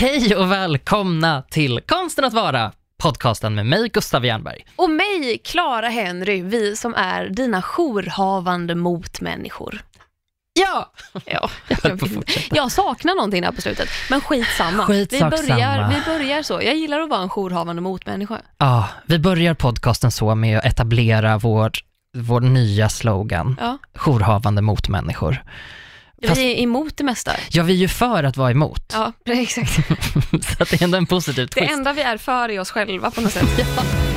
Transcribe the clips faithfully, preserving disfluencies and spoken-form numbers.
Hej och välkomna till Konsten att vara, podcasten med mig Gustav Jernberg. Och mig, Clara Henry, vi som är dina jourhavande motmänniskor. Ja! Ja, jag, jag, jag saknar någonting här på slutet, men skitsamma. Skitsak vi, börjar, samma. vi börjar så. Jag gillar att vara en jourhavande motmänniska. Ja, vi börjar podcasten så med att etablera vår, vår nya slogan. Ja. Jourhavande motmänniskor. Fast, vi är emot det mesta. Ja, vi är ju för att vara emot. Ja, exakt. Så att det är ändå en positiv twist. Det enda vi är för är oss själva på något sätt. Ja.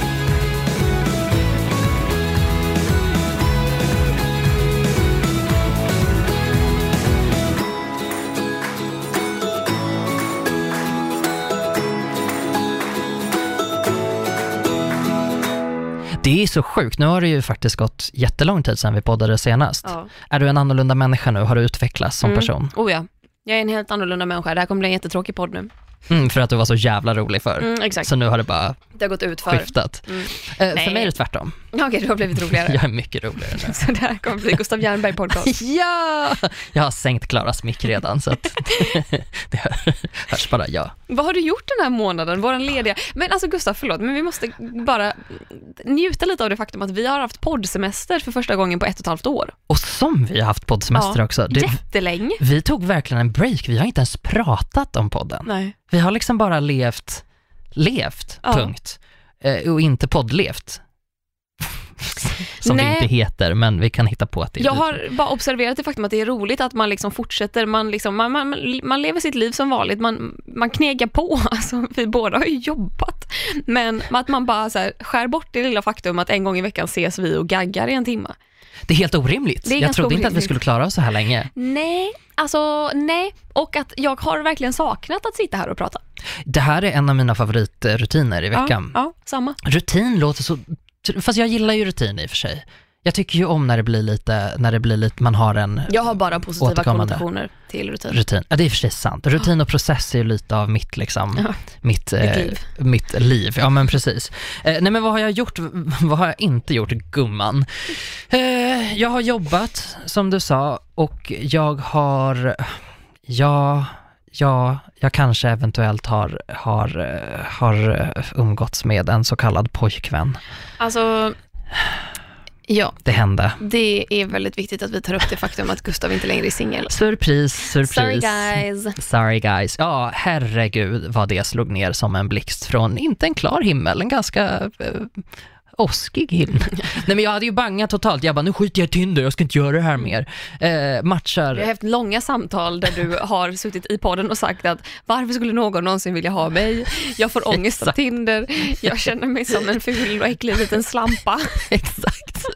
Det är så sjukt. Nu har det ju faktiskt gått jättelång tid sedan vi poddade senast. Ja. Är du en annorlunda människa nu? Har du utvecklats som mm. person? Oh ja, jag är en helt annorlunda människa. Det här kommer bli en jättetråkig podd nu. Mm, för att du var så jävla rolig för. Mm, exakt. Så nu har det bara det har gått ut för. skiftat. Mm. Eh, för mig är det tvärtom. Okej, okay, du har blivit roligare. Jag är mycket roligare nu. Så det här kommer bli Gustav Jernberg podcast. Ja! Jag har sänkt Klaras mick redan så att det hörs bara ja. Vad har du gjort den här månaden? Våran lediga... Men alltså Gustav, förlåt, men vi måste bara njuta lite av det faktum att vi har haft poddsemester för första gången på ett och ett halvt år. Och som vi har haft poddsemester ja, också. Det, jättelänge. Vi tog verkligen en break. Vi har inte ens pratat om podden. Nej. Vi har liksom bara levt, levt, ja. punkt. Eh, och inte poddlevt. Som Nej. det inte heter, men vi kan hitta på att det är Jag lite. har bara observerat det faktum att det är roligt att man liksom fortsätter, man, liksom, man, man, man lever sitt liv som vanligt, man, man knegar på, alltså, vi båda har ju jobbat, men att man bara så här, skär bort det lilla faktum att en gång i veckan ses vi och gaggar i en timme. Det är helt orimligt. Är jag trodde orimligt. inte att vi skulle klara oss så här länge. Nej, alltså nej. Och att jag har verkligen saknat att sitta här och prata. Det här är en av mina favoritrutiner i veckan. Ja, ja, samma. Rutin låter så... Fast jag gillar ju rutin i och för sig. Jag tycker ju om när det blir lite, när det blir lite, man har en... Jag har bara positiva konnotationer till rutin. rutin. Ja, det är i och för sig sant. Rutin och process är ju lite av mitt liksom, ja. mitt, eh, liv. mitt liv. Ja, men precis. Eh, nej, men vad har jag gjort? Vad har jag inte gjort, gumman? Eh, jag har jobbat, som du sa, och jag har... Ja... Ja, jag kanske eventuellt har, har, har umgåtts med en så kallad pojkvän. Alltså, ja. Det hände. Det är väldigt viktigt att vi tar upp det faktum att Gustav inte längre är singel. Surpris, surpris. Sorry guys. Sorry guys. Ja, herregud vad det slog ner som en blixt från inte en klar himmel, en ganska... Eh, oskig himmel. Nej, men jag hade ju bangat totalt. Jag bara, nu skiter jag i Tinder, jag ska inte göra det här mer. Eh, matchar. Vi har haft långa samtal där du har suttit i podden och sagt att varför skulle någon någonsin vilja ha mig? Jag får ångest av Tinder. Jag känner mig som en ful och äcklig liten slampa. Exakt.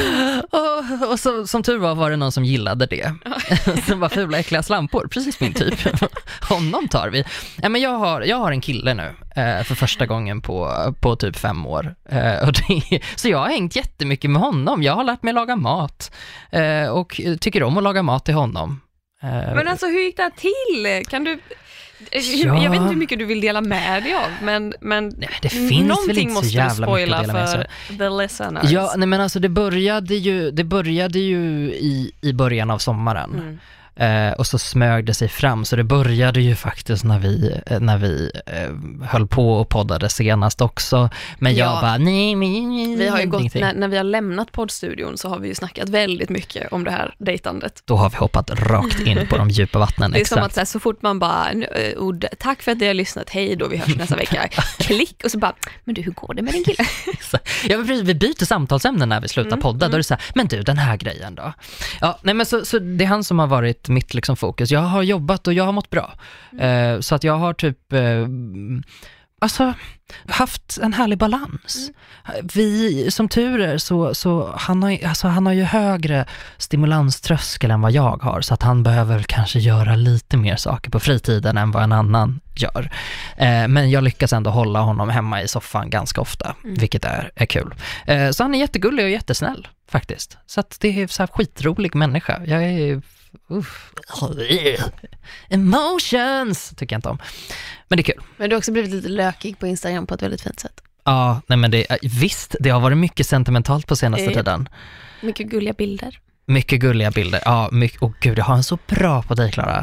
Och, och så, som tur var var det någon som gillade det. Som var fula äckliga slampor. Precis min typ. Honom tar vi. Ja, men jag, har, jag har en kille nu eh, för första gången på, på typ fem år. Eh, och det Så jag har hängt jättemycket med honom. Jag har lärt mig laga mat eh, och tycker om att laga mat till honom. Eh, men alltså, hur gick det till? Kan du... Ja. Jag vet inte hur mycket du vill dela med dig av, men, men nej, det finns väl inte så jävla mycket att dela med sig. The listeners. Ja, nej, men alltså det började ju, det började ju i, i början av sommaren. Mm. Eh, och så smög det sig fram, så det började ju faktiskt när vi, när vi eh, höll på och poddade senast också, men jag ja. bara nej, nej, nej, vi har ju gått, när, när vi har lämnat poddstudion så har vi ju snackat väldigt mycket om det här dejtandet. Då har vi hoppat rakt in på de djupa vattnen. Det är exakt. som att så, här, så fort man bara ord, tack för att ni har lyssnat, hej då, vi hörs nästa vecka, klick, och så bara, men du, hur går det med din kille? Ja, men precis, vi byter samtalsämnen när vi slutar mm, podda, mm. då är det så här, men du, den här grejen då? Ja, nej, men så, så det är han som har varit mitt liksom fokus. Jag har jobbat och jag har mått bra. Mm. Eh, så att jag har typ eh, alltså haft en härlig balans. Mm. Vi, som tur är, så, så han, har, alltså, han har ju högre stimulanströskel än vad jag har, så att han behöver kanske göra lite mer saker på fritiden än vad en annan gör. Eh, men jag lyckas ändå hålla honom hemma i soffan ganska ofta, mm. vilket är, är kul. Eh, så han är jättegullig och jättesnäll faktiskt. Så att det är så här skitrolig människa. Jag är Uff. Emotions tycker jag inte om. Men det är kul. Men du har också blivit lite lökig på Instagram på ett väldigt fint sätt. Ja, nej men det, visst, det har varit mycket sentimentalt på senaste eh, tiden. Mycket gulliga bilder. Mycket gulliga bilder. Ja, mycket, oh gud, jag har en så bra på dig, Clara.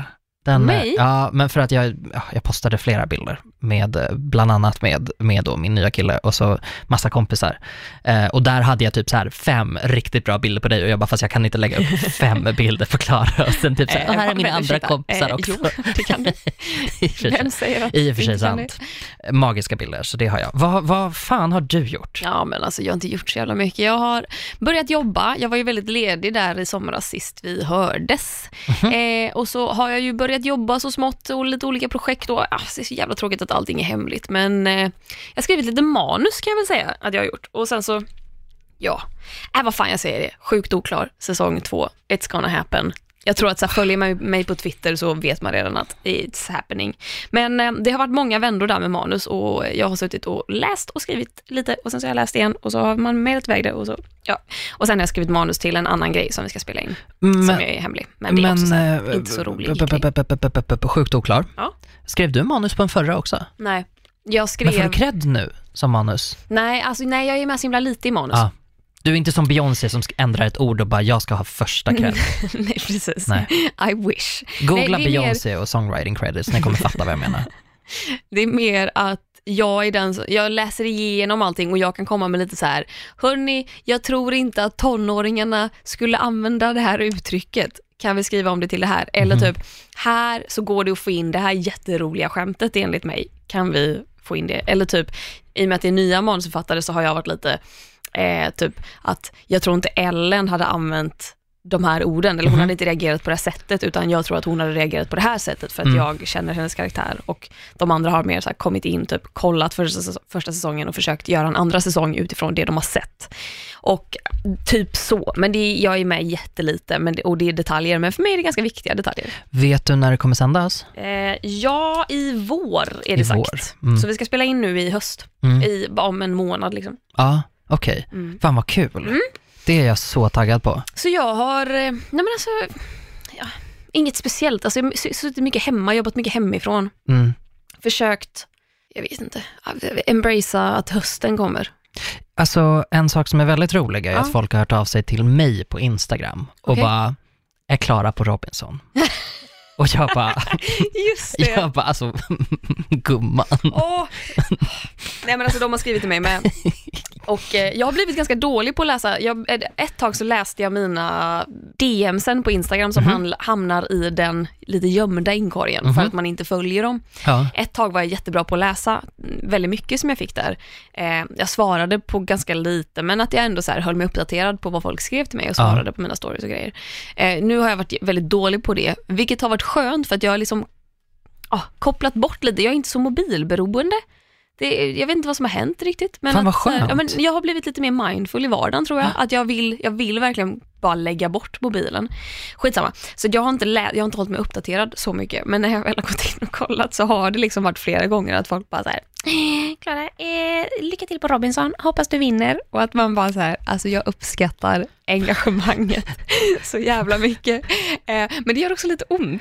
Den, Mig? ja, men för att jag, jag postade flera bilder med, bland annat med, med då min nya kille och så massa kompisar. Eh, och där hade jag typ så här fem riktigt bra bilder på dig och jag bara, fast jag kan inte lägga upp fem bilder på Klara. Och sen typ så här, Eh, och här är men mina andra ursäkta. kompisar Eh, också. jo, det kan du. I och för sig, Vem säger att i och för sig inte kan sant. Magiska bilder, så det har jag. Vad, vad fan har du gjort? Ja, men alltså jag har inte gjort så jävla mycket. Jag har börjat jobba. Jag var ju väldigt ledig där i somras sist vi hördes. Mm-hmm. Eh, och så har jag ju börjat jobba så smått och lite olika projekt. Och, ah, det är så jävla tråkigt att allting är hemligt. Men eh, jag har skrivit lite manus kan jag väl säga att jag har gjort. Och sen så, ja, äh, vad fan jag säger det. Sjukt oklar, säsong två. It's gonna happen. Jag tror att så här, följer man mig på Twitter så vet man redan att it's happening. Men eh, det har varit många vändor där med manus och jag har suttit och läst och skrivit lite och sen så har jag läst igen och så har man mejlat iväg det och så, ja. Och sen har jag skrivit manus till en annan grej som vi ska spela in Men, som är hemlig. Men det är också så här, äh, inte så rolig b- b- b- b- b- b- Sjukt oklar. Ja. Skrev du manus på en förra också? Nej, jag skrev... Men får du cred nu som manus? Nej, alltså, nej, jag är med så himla lite i manus. Ja. Du är inte som Beyoncé som ändrar ett ord och bara, jag ska ha första cred. Nej, precis. Nej. I wish. Googla Nej, Beyoncé mer... och songwriting credits, ni kommer fatta vad jag menar. Det är mer att jag är den som, jag läser igenom allting och jag kan komma med lite så här: hörni, jag tror inte att tonåringarna skulle använda det här uttrycket. Kan vi skriva om det till det här? Eller Mm. typ, här så går det att få in det här jätteroliga skämtet enligt mig. Kan vi få in det? Eller typ, i och med att det är nya manusförfattare så har jag varit lite eh, typ att jag tror inte Ellen hade använt de här orden, eller hon Mm. hade inte reagerat på det här sättet, utan jag tror att hon hade reagerat på det här sättet för att Mm. jag känner hennes karaktär och de andra har mer så här kommit in, typ kollat första, första säsongen och försökt göra en andra säsong utifrån det de har sett. Och typ så, men det, jag är med jättelite men det, och det är detaljer, men för mig är det ganska viktiga detaljer. Vet du när det kommer sändas? Eh, ja, i vår är det I sagt. vår. Mm. Så vi ska spela in nu i höst, Mm. i, om en månad liksom. Ja, okej. Okay. Mm. Fan vad kul. Mm. Det är jag så taggad på. Så jag har, nej men alltså, ja, inget speciellt. Alltså jag har suttit mycket hemma, jobbat mycket hemifrån. Mm. Försökt, jag vet inte, embracea att hösten kommer. Alltså en sak som är väldigt rolig är Ja. att folk har hört av sig till mig på Instagram och Okej. bara, är Klara på Robinson? Och jag bara, Just det. jag bara, alltså, gumman. Åh. Nej men alltså de har skrivit till mig med. Och eh, jag har blivit ganska dålig på att läsa. Jag, ett tag så läste jag mina D Msen på Instagram som Mhm. han, hamnar i den lite gömda inkorgen Mhm. för att man inte följer dem. Ja. Ett tag var jag jättebra på att läsa väldigt mycket som jag fick där. Eh, jag svarade på ganska lite, men att jag ändå så här höll mig uppdaterad på vad folk skrev till mig och svarade Ja. på mina stories och grejer. Eh, nu har jag varit väldigt dålig på det, vilket har varit skönt för att jag har liksom ah, kopplat bort lite. Jag är inte så mobilberoende. Det är, jag vet inte vad som har hänt riktigt. Men Fan vad att, så här, skönt. ja, men jag har blivit lite mer mindful i vardagen tror jag. Att jag vill, jag vill verkligen bara lägga bort mobilen. Skitsamma. Så jag har inte, lä- jag har inte hållit mig uppdaterad så mycket. Men när jag väl har gått in och kollat så har det liksom varit flera gånger att folk bara så här: Klara, eh, lycka till på Robinson. Hoppas du vinner. Och att man bara så här, alltså jag uppskattar engagemanget så jävla mycket. Eh, men det gör också lite ont.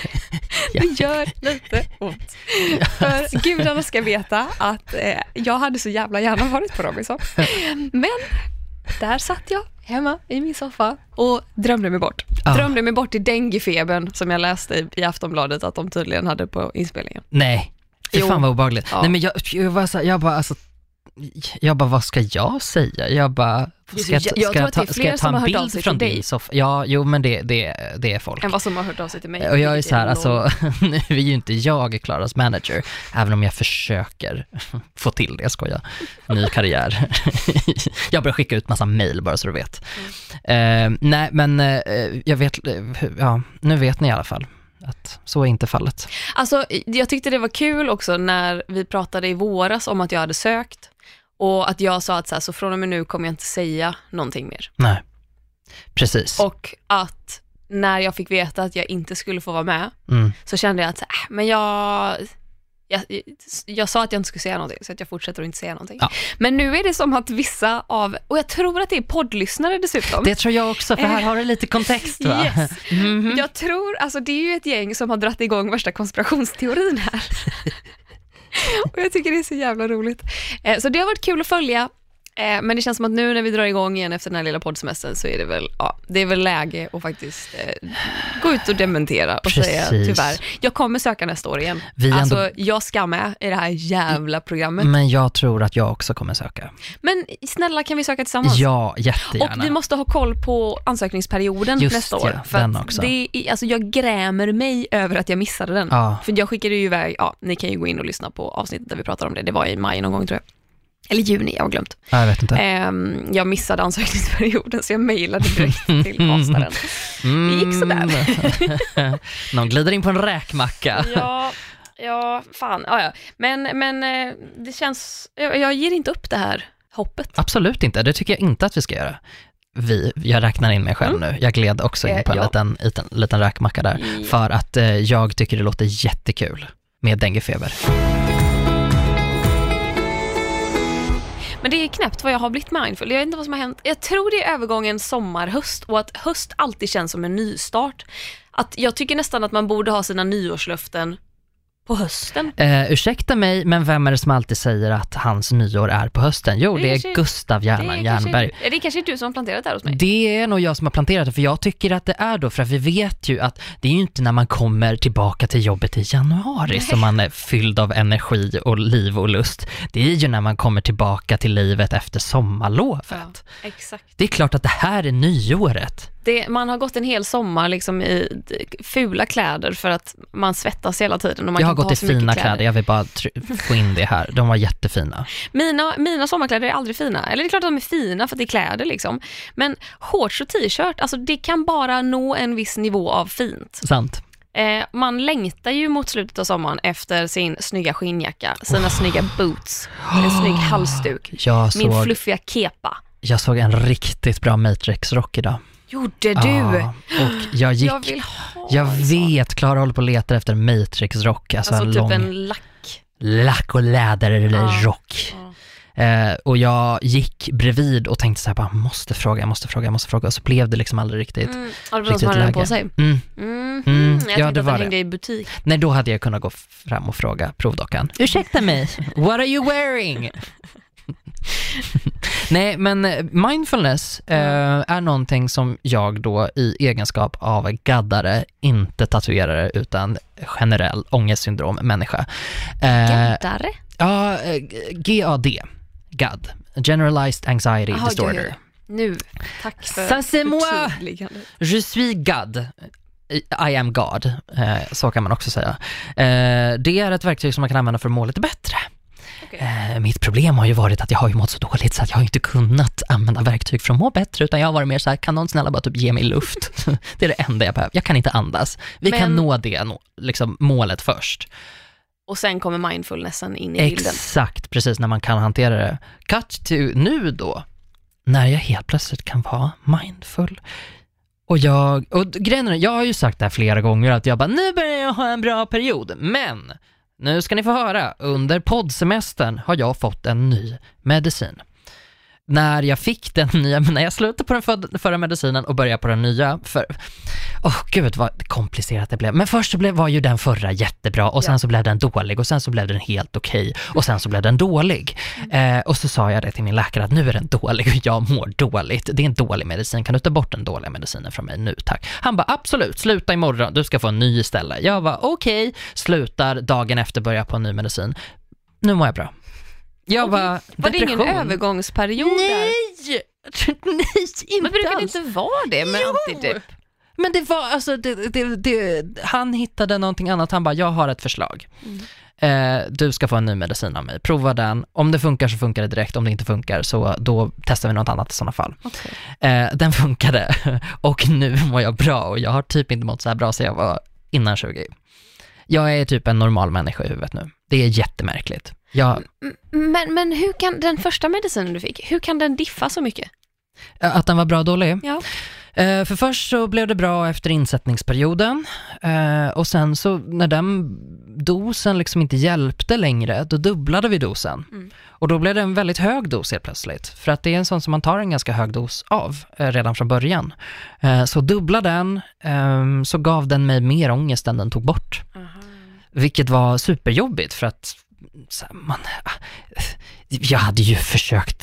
Det gör lite ont. För gudarna ska veta att eh, jag hade så jävla gärna varit på Robinson. Men där satt jag hemma i min soffa och drömde mig bort. Ah. Drömde mig bort i denguefebern som jag läste i, i Aftonbladet att de tydligen hade på inspelningen. Nej, för Jo. fan vad obehagligt. Ja. Nej men jag, jag, var så, jag bara, alltså, jag bara, vad ska jag säga? Jag bara, ska jag, Jag- jag ska tror jag att det är ta, ska fler jag ta som har en hört av bild sig från till din dig. soffa? Ja, jo men det, det, det är folk. Än vad som har hört av sig till mig. Och jag är vilket så här, lol. alltså, nu är ju inte jag Klaras manager, även om jag försöker få till det, jag skojar. Ny karriär. Jag börjar skicka ut massa mejl bara så du vet. Mm. Uh, nej, men uh, jag vet, uh, ja, nu vet ni i alla fall att så är inte fallet. Alltså, jag tyckte det var kul också när vi pratade i våras om att jag hade sökt och att jag sa att så, här, så från och med nu kommer jag inte säga någonting mer. Nej, precis. Och att när jag fick veta att jag inte skulle få vara med Mm. så kände jag att så, äh, men jag, jag jag sa att jag inte skulle säga någonting så att jag fortsätter att inte säga någonting. Ja. Men nu är det som att vissa av, och jag tror att det är poddlyssnare dessutom. Det tror jag också, för här har du lite kontext va? Yes. Mhm. Jag tror, alltså det är ju ett gäng som har dratt igång värsta konspirationsteorin här. Och jag tycker det är så jävla roligt. Eh, Så det har varit kul att följa. Eh, men det känns som att nu när vi drar igång igen efter den här lilla poddsemestern så är det väl, ja, det är väl läge att faktiskt eh, gå ut och dementera och Precis. säga tyvärr, jag kommer söka nästa år igen. Vi alltså ändå... jag ska med i det här jävla programmet. Men jag tror att jag också kommer söka. Men snälla, kan vi söka tillsammans? Ja, jättegärna. Och vi måste ha koll på ansökningsperioden Just nästa ja, år. För den att också. det är, alltså jag grämer mig över att jag missade den. Ja. För jag skickade ju iväg, ja, ni kan ju gå in och lyssna på avsnittet där vi pratar om det. Det var i maj någon gång tror jag. Eller juni, jag har glömt. Ja, jag vet inte. Um, jag missade ansökningsperioden så jag mejlade direkt till kostaren. Mm. Det gick sådär. Någon glider in på en räkmacka. Ja, ja, fan. Ja, ja. Men, men det känns, jag, jag ger inte upp det här hoppet. Absolut inte, det tycker jag inte att vi ska göra. Vi, jag räknar in mig själv mm. nu. Jag gled också in på en eh, ja. liten, liten, liten räkmacka där. Mm. För att eh, jag tycker det låter jättekul med denguefeber. Men det är knäppt vad jag har blivit mindful. Jag vet inte vad som har hänt. Jag tror det är övergången sommar-höst och att höst alltid känns som en nystart. Att jag tycker nästan att man borde ha sina nyårslöften på hösten. Eh, ursäkta mig, men vem är det som alltid säger att hans nyår är på hösten? Jo, det, det är kanske, Gustav Järnberg. Det är, Järnberg. Kanske, är det kanske du som har planterat det här hos mig? Det är nog jag som har planterat det, för jag tycker att det är då, för att vi vet ju att det är ju inte när man kommer tillbaka till jobbet i januari Nej. som man är fylld av energi och liv och lust. Det är ju när man kommer tillbaka till livet efter sommarlovet. Ja, exakt. Det är klart att det här är nyåret. Det, man har gått en hel sommar liksom i fula kläder för att man svettas hela tiden. Och man jag kan har gått i fina kläder. kläder, jag vill bara tr- få in det här. De var jättefina. Mina, mina sommarkläder är aldrig fina. Eller det är klart att de är fina för att det är kläder liksom. Men shorts och t-shirt, alltså det kan bara nå en viss nivå av fint. Sant. Eh, man längtar ju mot slutet av sommaren efter sin snygga skinnjacka, sina oh. snygga boots, en oh. snygg halsduk, jag min såg, fluffiga kepa. Jag såg en riktigt bra Matrix-rock idag. Gjorde du? Ja, och jag gick... Jag vill ha Jag vet, Klara håller på att leta efter Matrix-rock. Alltså, alltså en typ lång... en lack. Lack och läder eller ja. rock. Ja. Eh, och jag gick bredvid och tänkte så här, bara måste fråga, jag måste fråga, jag måste fråga. Och så blev det liksom aldrig riktigt. Mm. Ja, det var någon som hade den på sig. Mm. Mm. Mm. Jag ja, tänkte det att den hängde i butik. Nej, då hade jag kunnat gå fram och fråga provdockan. Ursäkta mig, what are you wearing? Nej, men mindfulness eh, är någonting som jag då i egenskap av gaddare, inte tatuerare utan generell ångestsyndrom människa. Eh, gaddare? Ja, G A D. G A D. Generalized Anxiety Aha, Disorder. Gud. Nu, tack för Ça c'est moi. förtydligande. Je suis God. I am God. Eh, så kan man också säga. Eh, det är ett verktyg som man kan använda för att må lite bättre. Eh, mitt problem har ju varit att jag har ju mått så dåligt så att jag har inte kunnat använda verktyg för att må bättre, utan jag har varit mer så här, kan någon snälla bara typ ge mig luft? Det är det enda jag behöver. Jag kan inte andas. Vi Men... kan nå det liksom, målet först. Och sen kommer mindfulnessen in i bilden. Exakt, precis, när man kan hantera det. Cut to nu då, när jag helt plötsligt kan vara mindful. Och jag, och grejen är, jag har ju sagt det här flera gånger att jag bara, nu börjar jag ha en bra period, men nu ska ni få höra, under poddsemestern har jag fått en ny medicin. När jag fick den nya, när jag slutade på den för, förra medicinen och började på den nya, för åh oh, gud vad komplicerat det blev. Men först så blev, var ju den förra jättebra och sen ja. så blev den dålig och sen så blev den helt okej och sen så blev den dålig. Mm. Eh, och så sa jag det till min läkare att nu är den dålig och jag mår dåligt. Det är en dålig medicin, kan du ta bort den dåliga medicinen från mig nu, tack. Han bara absolut, sluta imorgon, du ska få en ny istället. Jag var okej, okay, slutar dagen efter börja på en ny medicin. Nu mår jag bra. Jag var, var det ingen övergångsperiod Nej! där? Nej, inte Men brukar det alls. inte vara det med jo. antidep? Men det var, alltså, det, det, det, han hittade någonting annat. Han bara, jag har ett förslag. Mm. Eh, du ska få en ny medicin av mig. Prova den. Om det funkar så funkar det direkt. Om det inte funkar så då testar vi något annat i sådana fall. Okay. Eh, den funkade. Och nu mår jag bra. Och jag har typ inte mått så här bra så jag var innan tjugo. Jag är typ en normal människa i huvudet nu. Det är jättemärkligt. Jag... Men, men hur kan den första medicinen du fick, hur kan den diffa så mycket? Att den var bra och dålig? Ja. Uh, för först så blev det bra efter insättningsperioden. Uh, och sen så när den dosen liksom inte hjälpte längre, då dubblade vi dosen. Mm. Och då blev det en väldigt hög dos helt plötsligt. För att det är en sån som man tar en ganska hög dos av uh, redan från början. Uh, så dubbla den, um, så gav den mig mer ångest än den tog bort. Uh-huh. Vilket var superjobbigt för att så, man, jag hade ju försökt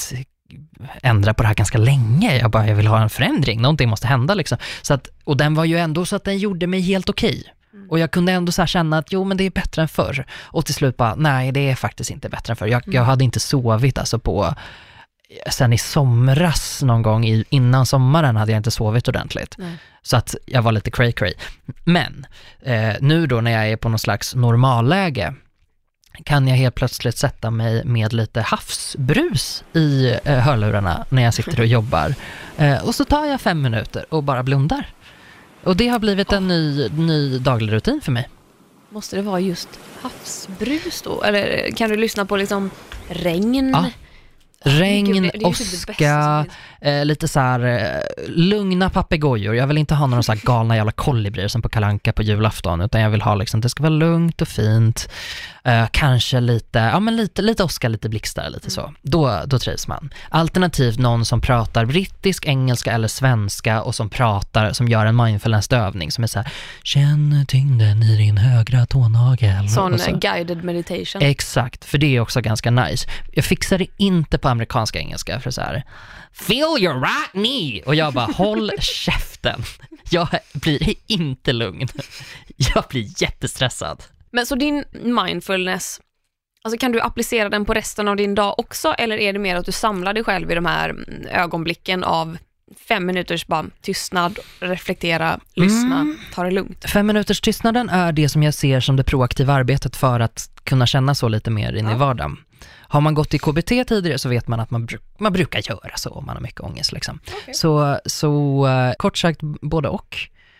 ändrat på det här ganska länge. Jag bara, jag vill ha en förändring. Någonting måste hända liksom. Så att, och den var ju ändå så att den gjorde mig helt okej. Mm. Och jag kunde ändå så här känna att jo, men det är bättre än förr. Och till slut bara, nej, det är faktiskt inte bättre än förr. Jag, mm. jag hade inte sovit alltså på... Sen i somras någon gång i, innan sommaren hade jag inte sovit ordentligt. Nej. Så att jag var lite cray cray. Men eh, nu då när jag är på någon slags normalläge kan jag helt plötsligt sätta mig med lite havsbrus i eh, hörlurarna när jag sitter och jobbar. Eh, och så tar jag fem minuter och bara blundar. Och det har blivit en ny, ny daglig rutin för mig. Måste det vara just havsbrus då? Eller kan du lyssna på liksom regn? Ja. Regn, åska, eh, lite så här eh, lugna papegojor. Jag vill inte ha några så här galna jävla kolibrier som på Kalle Anka på julafton, utan jag vill ha liksom, det ska vara lugnt och fint. Eh, kanske lite, ja men lite, lite åska, lite blixtar, lite mm. så. Då, då trivs man. Alternativt någon som pratar brittisk, engelska eller svenska och som pratar, som gör en mindfulness-övning som är så här: känn tyngden i din högra tånagel. Sån så. Guided meditation. Exakt, för det är också ganska nice. Jag fixar det inte på amerikanska engelska för så här: feel your right knee. Och jag bara, håll käften. Jag blir inte lugn. Jag blir jättestressad. Men så din mindfulness, alltså kan du applicera den på resten av din dag också? Eller är det mer att du samlar dig själv i de här ögonblicken av fem minuters bara tystnad, reflektera, lyssna, mm. ta det lugnt? Fem minuters tystnaden är det som jag ser som det proaktiva arbetet för att kunna känna så lite mer in ja. i vardagen. Har man gått i K B T tidigare så vet man att man, bru- man brukar göra så om man har mycket ångest. Liksom. Okay. Så, så uh, kort sagt både och.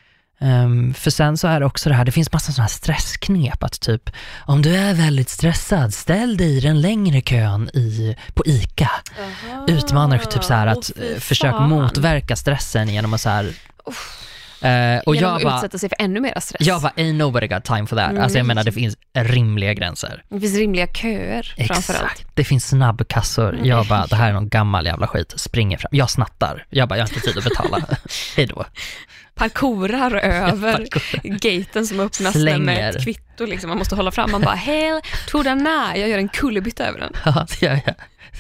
Um, för sen så är det också det här, det finns massa sådana här stressknep att typ, om du är väldigt stressad, ställ dig i den längre kön i, på ICA. Aha. Utmanar typ så här att oh, försök motverka stressen genom att så här... Oh. Uh, och genom jag att bara, utsätta sig för ännu mer stress. Jag bara, ain't nobody got time for that. Mm. Alltså jag menar, det finns rimliga gränser. Det finns rimliga köer. Exakt. Framförallt. Det finns snabbkassor. Mm. Jag bara, det här är någon gammal jävla skit. Springer fram. Jag snattar. Jag bara, jag har inte tid att betala. Hej då. Parkourar över Parkour. gaten som öppnas med ett kvitto. Liksom. Man måste hålla fram. Man bara, hej, tror den när jag gör en kullerbytta över den. Ja, ja, ja.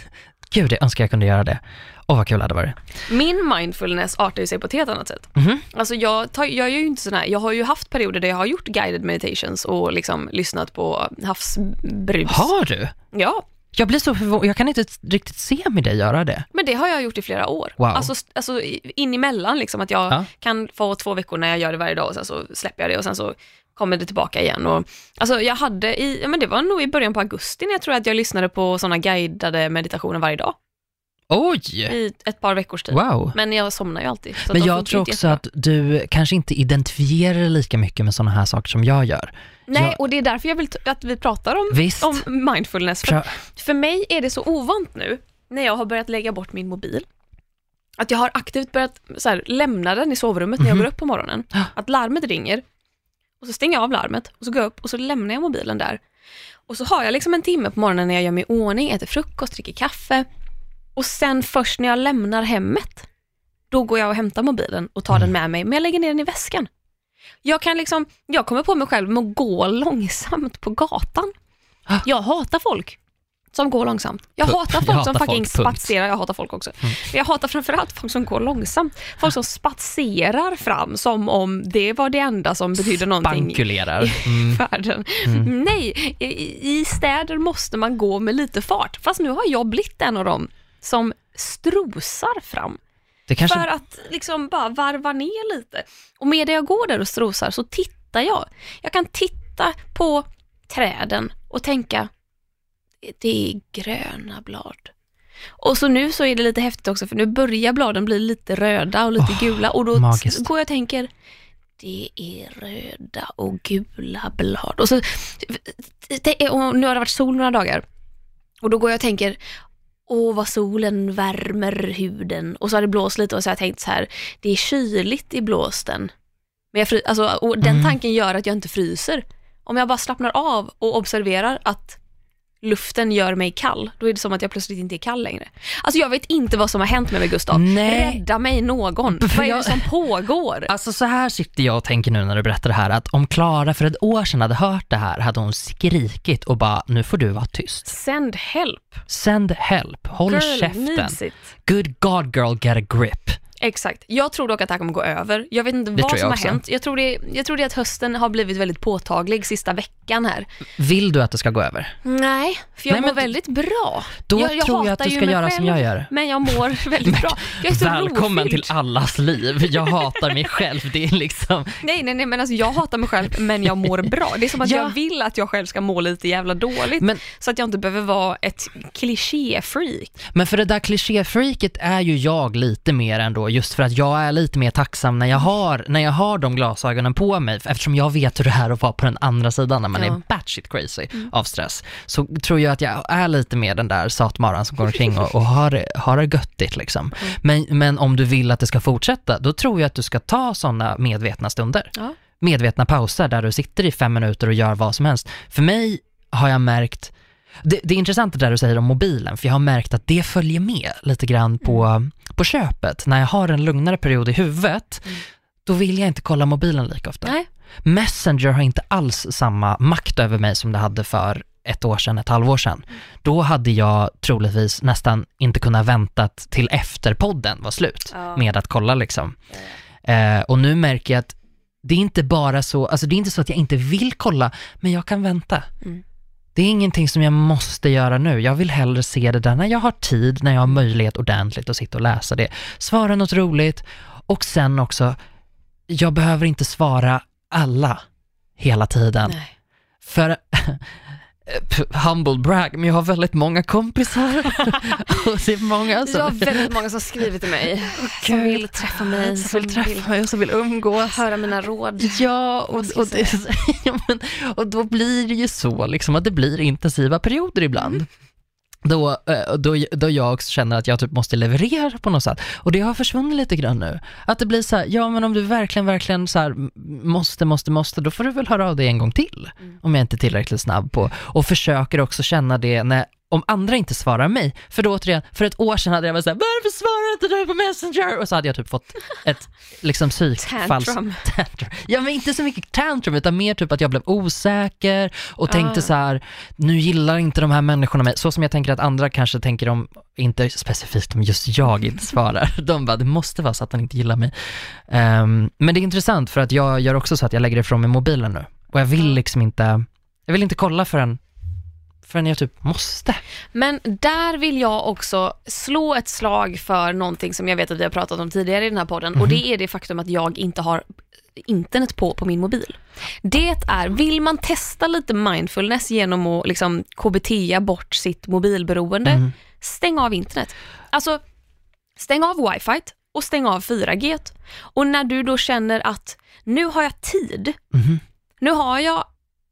Gud, jag önskar jag kunde göra det. Åh, vad kul det hade varit. Min mindfulness artar sig på ett helt annat sätt. Mm-hmm. Alltså jag, tar, jag är ju inte sån här. Jag har ju haft perioder där jag har gjort guided meditations och liksom lyssnat på havsbrus. Har du? Ja. Jag blir så förvånad. Jag kan inte riktigt se med dig göra det. Men det har jag gjort i flera år. Wow. Alltså, alltså in emellan liksom, att jag ja. kan få två veckor när jag gör det varje dag och sen så släpper jag det och sen så kommer det tillbaka igen. Och, alltså jag hade i, men det var nog i början på augusti när jag tror att jag lyssnade på sådana guidade meditationer varje dag. Oj! I ett par veckors tid. Wow. Men jag somnar ju alltid. Så men jag tror också jättebra. Att du kanske inte identifierar lika mycket med sådana här saker som jag gör. Nej, jag... och det är därför jag vill t- att vi pratar om, om mindfulness. För, för mig är det så ovant nu, när jag har börjat lägga bort min mobil, att jag har aktivt börjat så här, lämna den i sovrummet när jag mm-hmm. går upp på morgonen. Att larmet ringer, och så stänger jag av larmet, och så går jag upp och så lämnar jag mobilen där. Och så har jag liksom en timme på morgonen när jag gör mig i ordning, äter frukost, dricker kaffe. Och sen först när jag lämnar hemmet, då går jag och hämtar mobilen och tar mm. den med mig. Men jag lägger ner den i väskan. Jag kan liksom, jag kommer på mig själv med att gå långsamt på gatan. Ah. Jag hatar folk som går långsamt. Jag P- hatar folk jag hatar som fucking folk, spatserar. Jag hatar folk också. Mm. Jag hatar framförallt folk som går långsamt. Folk som spatserar fram som om det var det enda som betyder någonting Spankulerar. i mm. världen. Mm. Nej, i, i städer måste man gå med lite fart. Fast nu har jag blivit en av dem som strosar fram. Det kanske... För att liksom bara varva ner lite. Och med det jag går där och strosar så tittar jag. Jag kan titta på träden och tänka, det är gröna blad. Och så nu så är det lite häftigt också, för nu börjar bladen bli lite röda och lite oh, gula. Och då magiskt. går jag och tänker, det är röda och gula blad. Och, så, och nu har det varit sol några dagar. Och då går jag och tänker, åh vad solen värmer huden. Och så har det blåst lite och så har jag tänkt så här, det är kyligt i blåsten. Men jag fry- alltså, och den mm. tanken gör att jag inte fryser. Om jag bara slappnar av och observerar att luften gör mig kall, då är det som att jag plötsligt inte är kall längre. Alltså jag vet inte vad som har hänt med mig, Gustav. Nej. Rädda mig någon. Vad är det som pågår? Alltså så här sitter jag och tänker nu när du berättar det här, att om Klara för ett år sedan hade hört det här hade hon skrikit och bara, nu får du vara tyst. Send help. Send help. Håll Girl käften. needs it. Good God girl, get a grip. Exakt. Jag tror dock att det här kommer gå över. Jag vet inte Det vad tror jag som har också. hänt. Jag tror, det, jag tror det att hösten har blivit väldigt påtaglig sista veckan här. Vill du att det ska gå över? Nej, för jag Nej, mår men väldigt bra. Då jag, jag tror jag att hatar du ju ska mig göra själv, som jag gör. Men jag mår väldigt bra. Jag är så Välkommen rofylld. till allas liv. Jag hatar mig själv. Det är liksom... Nej, nej, nej, men alltså jag hatar mig själv, men jag mår bra. Det är som att Ja. jag vill att jag själv ska må lite jävla dåligt. Men- Så att jag inte behöver vara ett klichéfreak. Men för det där klichéfreaket är ju jag lite mer ändå, just för att jag är lite mer tacksam när jag har, när jag har de glasögonen på mig, eftersom jag vet hur det är att vara på den andra sidan när man Ja. är batshit crazy av stress. Så tror jag att jag är lite mer den där satmaran som går omkring och, och har, det, har det göttigt liksom. Mm. Men, men om du vill att det ska fortsätta, då tror jag att du ska ta sådana medvetna stunder. Ja. Medvetna pauser där du sitter i fem minuter och gör vad som helst. För mig har jag märkt, det, det är intressant det där du säger om mobilen, för jag har märkt att det följer med lite grann på, mm. på köpet. När jag har en lugnare period i huvudet, mm. då vill jag inte kolla mobilen lika ofta. Nej. Messenger har inte alls samma makt över mig som det hade för ett år sedan, ett halvår sedan. Mm. Då hade jag troligtvis nästan inte kunnat vänta till efter podden var slut ja. med att kolla liksom. Ja. Eh, och nu märker jag att det är inte bara så, alltså det är inte så att jag inte vill kolla, men jag kan vänta. Mm. Det är ingenting som jag måste göra nu. Jag vill hellre se det där när jag har tid, när jag har möjlighet ordentligt att sitta och läsa det. Svara något roligt. Och sen också, jag behöver inte svara alla hela tiden. Nej. För humble brag, men jag har väldigt många kompisar. Och det är många som... Du har väldigt många som skriver till mig. Som vill träffa mig. Som vill träffa mig och som vill umgås. Höra mina råd. Ja, och, och, det, ja, men, och då blir det ju så liksom, att det blir intensiva perioder ibland. Mm. Då, då, då jag också känner att jag typ måste leverera på något sätt. Och det har försvunnit lite grann nu. Att det blir så här, ja men om du verkligen, verkligen så här, måste, måste, måste, då får du väl höra av dig en gång till. Mm. Om jag inte är tillräckligt snabb på. Och försöker också känna det när, om andra inte svarar mig. För då återigen, för ett år sedan hade jag varit så här, varför svarar inte du på Messenger? Och så hade jag typ fått ett liksom psykfalls... Tantrum. Tantrum. Ja, men inte så mycket tantrum, utan mer typ att jag blev osäker och tänkte uh. så här, nu gillar inte de här människorna mig. Så som jag tänker att andra kanske tänker om, inte specifikt om just jag inte svarar. De bara, det måste vara så att han inte gillar mig. Um, men det är intressant för att jag gör också så att jag lägger ifrån mig mobilen nu. Och jag vill liksom inte, jag vill inte kolla förrän förrän jag typ måste. Men där vill jag också slå ett slag för någonting som jag vet att vi har pratat om tidigare i den här podden. Mm. Och det är det faktum att jag inte har internet på på min mobil. Det är, vill man testa lite mindfulness genom att liksom K B T-a bort sitt mobilberoende, mm. stäng av internet. Alltså, stäng av wifi och stäng av fyra G. Och när du då känner att nu har jag tid, mm. nu har jag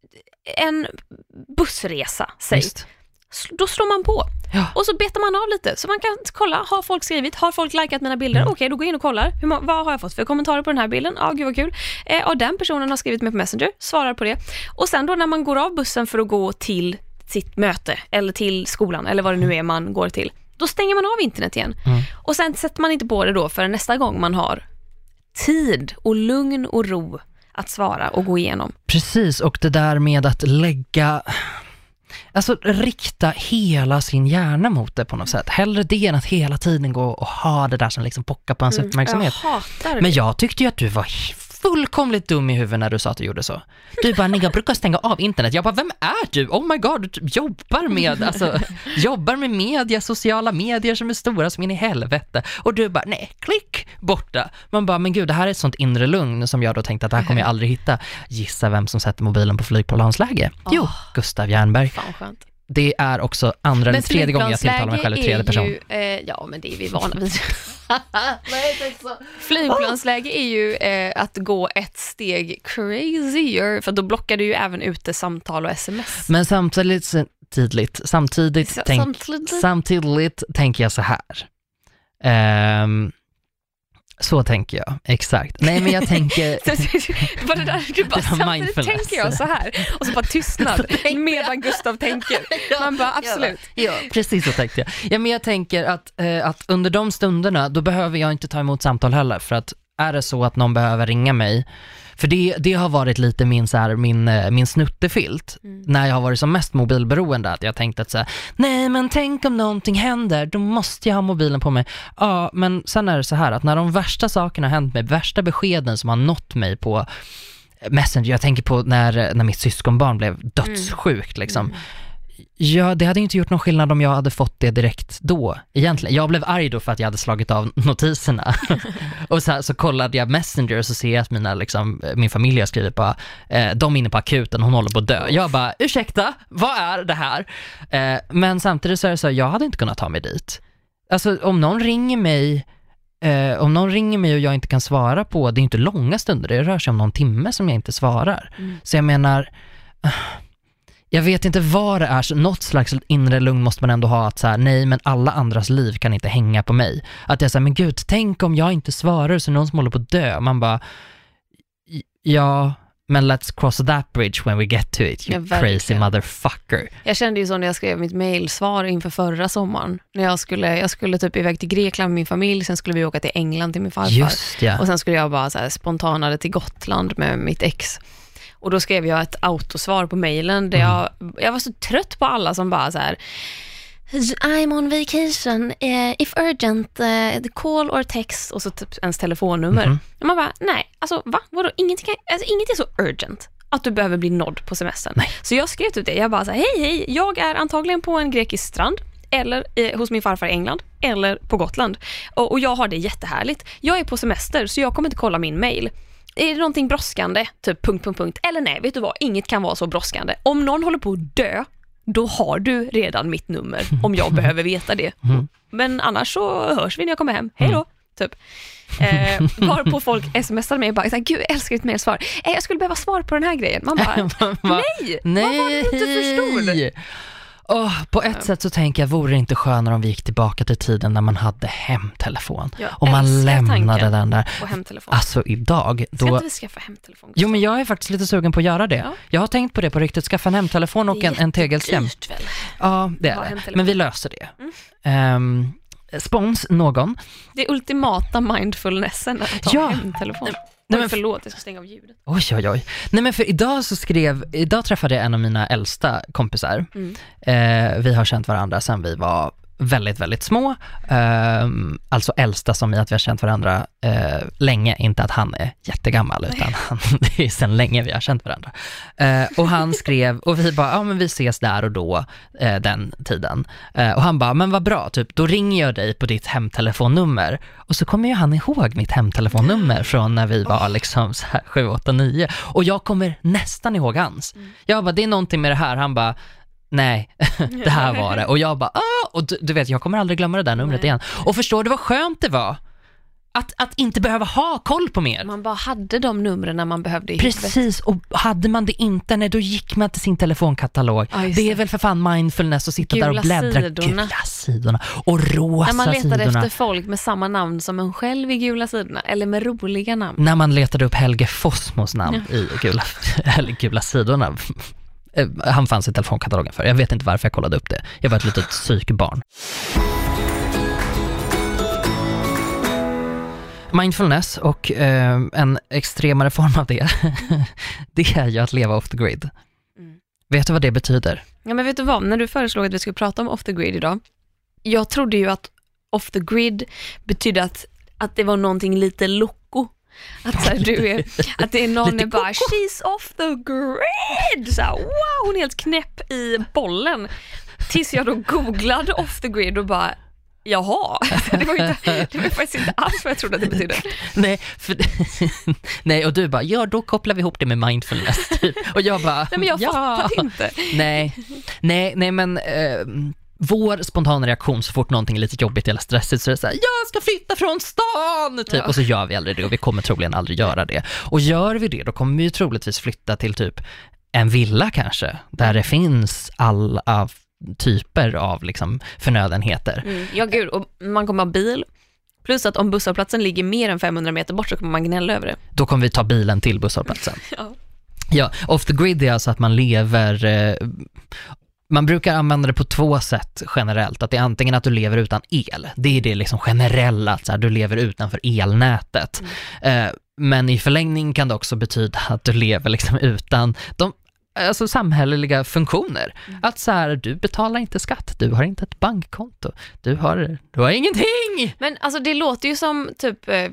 en bussresa, säg. Just. Då slår man på. Ja. Och så betar man av lite. Så man kan kolla, har folk skrivit? Har folk likat mina bilder? Mm. Okej, okay, då går jag in och kollar. Hur, vad har jag fått för kommentarer på den här bilden? Ja, gud vad kul. Eh, och den personen har skrivit mig på Messenger. Svarar på det. Och sen då när man går av bussen för att gå till sitt möte eller till skolan eller vad det nu är man går till, då stänger man av internet igen. Mm. Och sen sätter man inte på det då för nästa gång man har tid och lugn och ro att svara och gå igenom. Precis, och det där med att lägga, alltså rikta hela sin hjärna mot det på något sätt. Hellre det än att hela tiden gå och ha det där som liksom pockar på ens mm, uppmärksamhet. Jag hatar det. Men jag tyckte ju att du var fullkomligt dum i huvudet när du sa att du gjorde så. Du bara, nej, jag brukar stänga av internet. Jag bara, vem är du? Oh my god, du jobbar med alltså, jobbar med media, sociala medier som är stora som in i helvete. Och du bara, nej, klick, borta. Man bara, men gud, det här är ett sånt inre lugn som jag då tänkte att det här kommer jag aldrig hitta. Gissa vem som sätter mobilen på flygplansläge? Oh. Jo, Gustav Jernberg. Fan skönt. Det är också andra eller tredje gången jag tilltalar mig själv i tredje person. Ju, eh, ja, men det är vi vana vid. Flygplansläge är ju eh, att gå ett steg crazier, för då blockar du ju även ute samtal och sms. Men samtidigt, tidligt, samtidigt, S- tänk, samtidigt. samtidigt tänker jag så här. Um, Så tänker jag, exakt. Nej, men jag tänker... Var det där, du bara, samtidigt tänker jag så här. Och så bara tystnad medan Gustav tänker. Man bara, absolut. Ja, ja, precis så tänkte jag. Ja, men jag tänker att, eh, att under de stunderna, då behöver jag inte ta emot samtal heller. För att är det så att någon behöver ringa mig, för det, det har varit lite min, så här, min, min snuttefilt mm. när jag har varit som mest mobilberoende, att jag tänkte att så här, nej men tänk om någonting händer, då måste jag ha mobilen på mig. Ja, men sen är det så här att när de värsta sakerna har hänt mig, värsta beskeden som har nått mig på Messenger, jag tänker på när, när mitt syskonbarn blev dödssjukt mm. liksom. Mm. Ja, det hade inte gjort någon skillnad om jag hade fått det direkt då, egentligen. Jag blev arg då för att jag hade slagit av notiserna. Och så, här, så kollade jag Messenger och så ser jag att mina, liksom, min familj har skrivit på eh, de är inne på akuten, hon håller på att dö. Jag bara, ursäkta, vad är det här? Eh, men samtidigt så är det så, jag hade inte kunnat ta mig dit. Alltså om någon ringer mig eh, om någon ringer mig och jag inte kan svara på, det är inte långa stunder, det rör sig om någon timme som jag inte svarar. Mm. Så jag menar... Jag vet inte vad det är, så något slags inre lugn måste man ändå ha, att så här, nej men alla andras liv kan inte hänga på mig. Att jag säger, men gud, tänk om jag inte svarar så någon som håller på att dö. Man bara, ja, men let's cross that bridge when we get to it, you ja, crazy motherfucker. Jag kände ju så när jag skrev mitt mejlsvar inför förra sommaren. När jag skulle, jag skulle typ iväg till Grekland med min familj, sen skulle vi åka till England till min farfar. Just, ja. Och sen skulle jag bara så här, spontanade till Gotland med mitt ex. Och då skrev jag ett autosvar på mejlen där mm. jag, jag var så trött på alla som bara så här, I'm on vacation, uh, if urgent, uh, call or text, och så typ ens telefonnummer. Mm. Och man bara, nej, alltså va? Vadå? Ingenting, alltså, inget är så urgent att du behöver bli nådd på semestern. Nej. Så jag skrev ut det, jag bara så här, hej hej, jag är antagligen på en grekisk strand, eller eh, hos min farfar i England, eller på Gotland. Och, och jag har det jättehärligt. Jag är på semester, så jag kommer inte kolla min mejl. Är det någonting brådskande, typ punkt, punkt, punkt, eller nej, vet du vad, inget kan vara så brådskande. Om någon håller på att dö, då har du redan mitt nummer, om jag behöver veta det. Mm. Men annars så hörs vi när jag kommer hem. Hej då, typ. Eh, var på folk smsar mig och bara, gud, jag älskar ett mejlsvar. Eh, jag skulle behöva svar på den här grejen. Man bara, nej, nej, vad var det du inte förstod? Oh, på ett ja. sätt så tänker jag, vore det inte skönare om vi gick tillbaka till tiden när man hade hemtelefon och man lämnade den där. Alltså idag då... Ska inte vi skaffa hemtelefon? Jo, men jag är faktiskt lite sugen på att göra det. Ja. Jag har tänkt på det på riktigt, skaffa en hemtelefon och en, en tegelstäm. Väl? Ja, det är det. Men vi löser det. Mm. Um, spons någon. Det är ultimata mindfulnessen att ta ja. hemtelefon. Nej, men förlåt, jag ska stänga av ljudet. Oj, oj, oj. Nej, men för idag så skrev, idag träffade jag en av mina äldsta kompisar. Mm. Eh, vi har känt varandra sedan vi var väldigt, väldigt små. Eh, alltså äldsta som i att vi har känt varandra eh, länge. Inte att han är jättegammal, utan han, det är sedan länge vi har känt varandra. Eh, och han skrev, och vi bara, ja men vi ses där och då, eh, den tiden. Eh, och han bara, men vad bra, typ, då ringer jag dig på ditt hemtelefonnummer. Och så kommer ju han ihåg mitt hemtelefonnummer från när vi var liksom så här sju, åtta, nio. Och jag kommer nästan ihåg hans. Mm. Jag bara, det är någonting med det här. Han bara, nej, det här var det. Och jag bara, ah! Och du, du vet, jag kommer aldrig glömma det där numret nej. igen. Och förstår du vad skönt det var? Att, att inte behöva ha koll på mer. Man bara hade de numren när man behövde i Precis, huvudet. Och hade man det inte, nej, då gick man till sin telefonkatalog. Ja, det är väl för fan mindfulness att sitta gula där och bläddra. Sidorna. Gula sidorna. Och rosa sidorna. När man letade sidorna. efter folk med samma namn som en själv i gula sidorna. Eller med roliga namn. När man letade upp Helge Fossmos namn ja. i gula, eller gula sidorna. Han fanns i telefonkatalogen för. Jag vet inte varför jag kollade upp det. Jag var ett litet psykbarn. Mindfulness och eh, en extremare form av det, det är ju att leva off the grid. Mm. Vet du vad det betyder? Ja, men vet du vad? När du föreslog att vi skulle prata om off the grid idag, jag trodde ju att off the grid betydde att, att det var någonting lite loko. Att, så här, du är, att det är någon är bara, she's off the grid. Så här, wow, hon är helt knäpp i bollen. Tills jag då googlade off the grid och bara, jaha, det var, inte, det var faktiskt inte alls vad jag trodde att det betydde. Nej, för, nej, och du bara, ja, då kopplar vi ihop det med mindfulness typ. Och jag bara, nej, men jag ja. fattar inte. Nej, nej, nej men eh, vår spontana reaktion så fort någonting är lite jobbigt eller stressigt så är det så här, jag ska flytta från stan typ. Ja. Och så gör vi aldrig det och vi kommer troligen aldrig göra det. Och gör vi det, då kommer vi ju troligtvis flytta till typ en villa kanske, där det finns alla typer av liksom förnödenheter. Mm. Ja, gud, och man kommer ha bil Plus att om busshållplatsen ligger mer än femhundra meter bort så kommer man gnälla över det. Då kommer vi ta bilen till busshållplatsen. Ja. Ja, off the grid är alltså att man lever... Eh, man brukar använda det på två sätt generellt. Att det är antingen att du lever utan el. Det är det liksom generella, att så här, du lever utanför elnätet. Mm. Eh, men i förlängning kan det också betyda att du lever liksom utan de alltså samhälleliga funktioner. Mm. Att så här, du betalar inte skatt, du har inte ett bankkonto, du har, du har ingenting. Men alltså det låter ju som typ eh,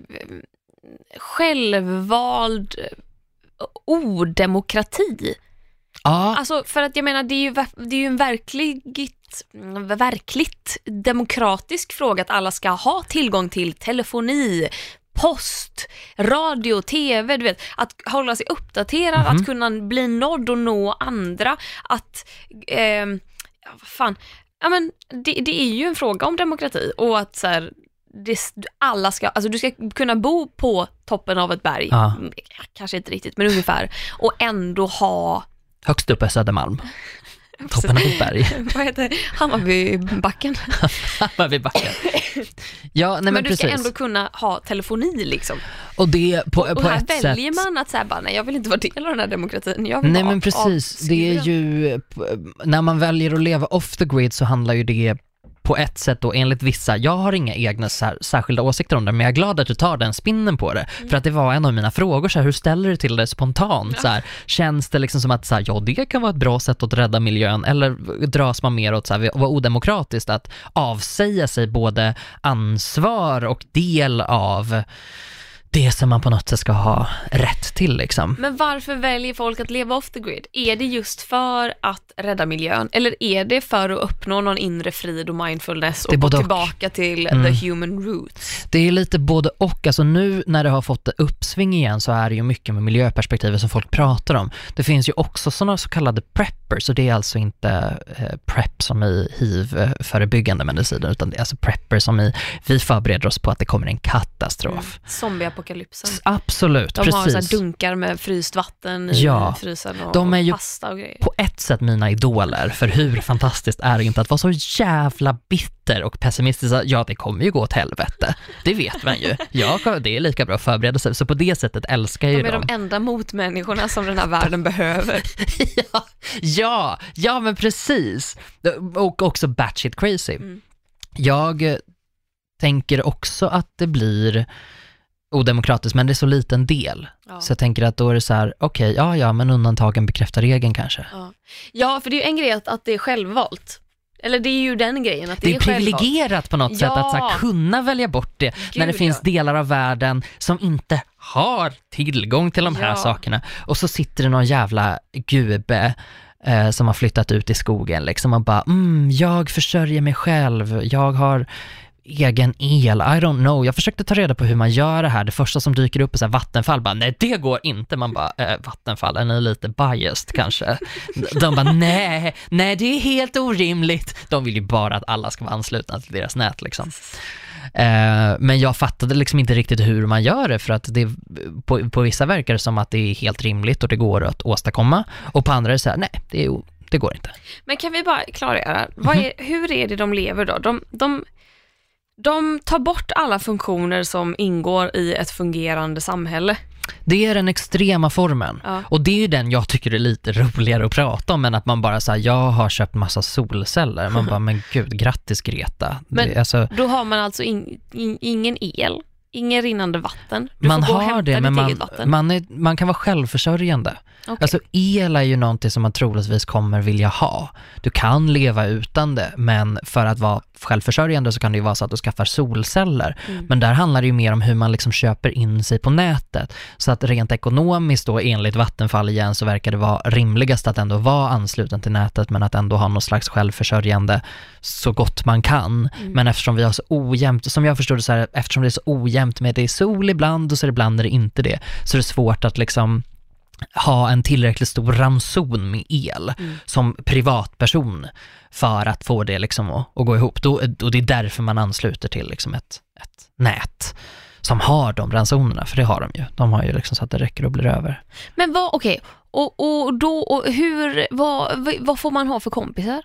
självvald odemokrati. Ja. Alltså för att jag menar det är ju, det är ju en verkligt, verkligt demokratisk fråga att alla ska ha tillgång till telefoni, post, radio, tv, du vet, att hålla sig uppdaterad, mm-hmm. att kunna bli nådd och nå andra, att eh, vad fan, ja men det, det är ju en fråga om demokrati och att så här, det, alla ska, alltså du ska kunna bo på toppen av ett berg, ja. Kanske inte riktigt men ungefär, och ändå ha högst upp är Södermalm. Toppen av ett berg. Vad heter det? Hammarbybacken. Hammarbybacken. Ja, nej, men, men du precis. ska ändå kunna ha telefoni liksom. Och det på, och, på och här ett väljer sätt... man att säga bara, nej, jag vill inte vara del av den här demokratin. Jag vill nej, vara men precis. Det är ju... När man väljer att leva off the grid så handlar ju det på ett sätt då enligt vissa, jag har inga egna sär, särskilda åsikter om det, men jag är glad att du tar den spinnen på det. Mm. För att det var en av mina frågor, så här, hur ställer du till det spontant? Ja. Så här, känns det liksom som att så här, ja, det kan vara ett bra sätt att rädda miljön, eller dras man mer åt så här, vad odemokratiskt att avsäga sig både ansvar och del av det som man på något sätt ska ha rätt till liksom. Men varför väljer folk att leva off the grid? Är det just för att rädda miljön? Eller är det för att uppnå någon inre frid och mindfulness och gå tillbaka till mm. the human roots? Det är lite både och. Alltså nu när det har fått uppsving igen så är det ju mycket med miljöperspektivet som folk pratar om. Det finns ju också sådana så kallade preppers, och det är alltså inte eh, prep som i H I V-förebyggande mediciner, utan det är alltså preppers som i vi förbereder oss på att det kommer en katastrof. Mm. Zombieapokalypsen. Absolut, de precis. har så här dunkar med fryst vatten i ja, frysen och, de är ju och pasta och grejer. På ett sätt mina idoler, för hur fantastiskt är det inte att vara så jävla bitter och pessimistisk. Ja, det kommer ju gå åt helvete. Det vet man ju. Ja, det är lika bra att förbereda sig. Så på det sättet älskar jag ju dem. De är dem. de enda motmänniskorna som den här världen behöver. ja, ja, ja, men precis. Och också batshit crazy. Mm. Jag tänker också att det blir odemokratiskt, men det är så liten del. Ja. Så jag tänker att då är det så här, okej, okay, ja, ja, men undantagen bekräftar regeln kanske. Ja. ja, för det är ju en grej att, att det är självvalt. Eller det är ju den grejen att det, det är, är privilegierat självvalt. På något ja. sätt att så här, kunna välja bort det. Gud, när det finns ja. delar av världen som inte har tillgång till de här ja. sakerna. Och så sitter det någon jävla gube eh, som har flyttat ut i skogen liksom och bara, mm, jag försörjer mig själv. Jag har egen el, I don't know. Jag försökte ta reda på hur man gör det här. Det första som dyker upp är så här, Vattenfall. Bara, nej, det går inte. Man bara, äh, Vattenfall, är ni lite biased kanske? De bara, nej, nej, det är helt orimligt. De vill ju bara att alla ska vara anslutna till deras nät liksom. Uh, men jag fattade liksom inte riktigt hur man gör det, för att det på, på vissa verkar det som att det är helt rimligt och det går att åstadkomma, och på andra är det så här, nej, det, är, det går inte. Men kan vi bara klargöra, vad är, hur är det de lever då? De, de De tar bort alla funktioner som ingår i ett fungerande samhälle. Det är den extrema formen. Ja. Och det är ju den jag tycker är lite roligare att prata om, än att man bara säger jag har köpt massa solceller. Man bara, men gud, grattis Greta. Men det, alltså... då har man alltså in, in, ingen el, ingen rinnande vatten. Du man får gå har och hämta det, men man, man, är, man kan vara självförsörjande. Okay. Alltså el är ju någonting som man troligtvis kommer vilja ha. Du kan leva utan det, men för att vara självförsörjande så kan det ju vara så att du skaffar solceller. Mm. Men där handlar det ju mer om hur man liksom köper in sig på nätet. Så att rent ekonomiskt då, enligt Vattenfall igen, så verkar det vara rimligast att ändå vara ansluten till nätet, men att ändå ha någon slags självförsörjande så gott man kan. Mm. Men eftersom vi har så ojämnt, som jag förstår det så här, eftersom det är så ojämnt med det är sol ibland och så är det ibland är det inte det, så är det svårt att liksom ha en tillräckligt stor ranson med el mm. som privatperson för att få det liksom att, att gå ihop. Då, och det är därför man ansluter till liksom ett, ett nät som har de ransonerna, för det har de ju. De har ju liksom så att det räcker och blir över. Men vad, okej, okay. och, och då, och hur, vad, vad får man ha för kompisar?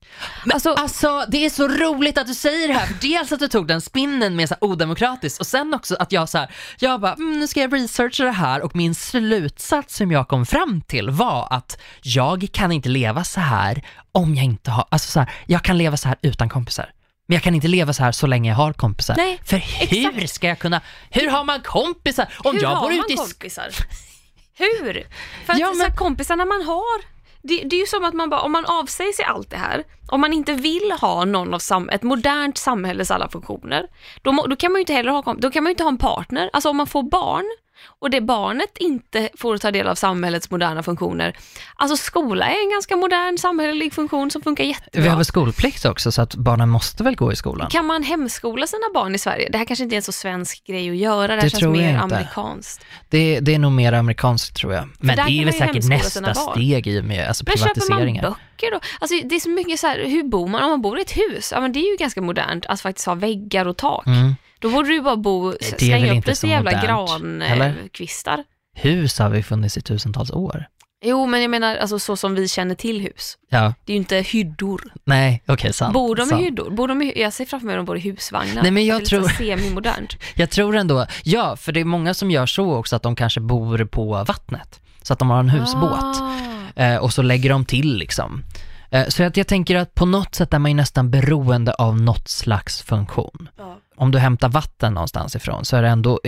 Men alltså, alltså, det är så roligt att du säger det här. För dels att du tog den spinnen med så här odemokratiskt, och sen också att jag så här, jag bara, mm, nu ska jag researcha det här, och min slutsats som jag kom fram till var att jag kan inte leva så här om jag inte har, alltså så här, jag kan leva så här utan kompisar. Men jag kan inte leva så här så länge jag har kompisar. Nej, för hur exakt. ska jag kunna, hur har man kompisar? Om hur jag har bor man ute i kompisar? Hur? För att Ja, så men- här, kompisarna man har, det, det är ju som att man bara, om man avsäger sig allt det här, om man inte vill ha någon av sam, ett modernt samhälles alla funktioner, då, må- då kan man ju inte heller ha, kom- då kan man ju inte ha en partner. Alltså om man får barn och det barnet inte får ta del av samhällets moderna funktioner. Alltså skola är en ganska modern samhällelig funktion som funkar jättebra. Vi har väl skolplikt också, så att barnen måste väl gå i skolan. Kan man hemskola sina barn i Sverige? Det här kanske inte är en så svensk grej att göra. Det, Det här känns tror jag mer inte. amerikanskt. Det, det är nog mer amerikanskt, tror jag. Men där det är kan väl man ju säkert hemskola nästa sina barn. steg i med alltså Men köper man privatiseringar. böcker då? Alltså det är så mycket så här, hur bor man? Om man bor i ett hus, ja men det är ju ganska modernt att faktiskt ha väggar och tak. Mm. Då borde du ju bara bo, är väl slänga upp inte lite så jävla modernt, eller? grankvistar. Hus har vi funnits i tusentals år. Jo, men jag menar alltså så som vi känner till hus. Ja, Det är ju inte hyddor. nej, okej, okay, sant. Bor de sant. i hyddor? Bor de i, jag ser framför mig att de bor i husvagnar. Nej, men jag det är tror- lite semi-modernt. Jag tror ändå, ja, för det är många som gör så också, att de kanske bor på vattnet. Så att de har en husbåt. Ah. Eh, och så lägger de till liksom. Eh, så att jag tänker att på något sätt är man ju nästan beroende av något slags funktion. Ja. Om du hämtar vatten någonstans ifrån, så är det ändå,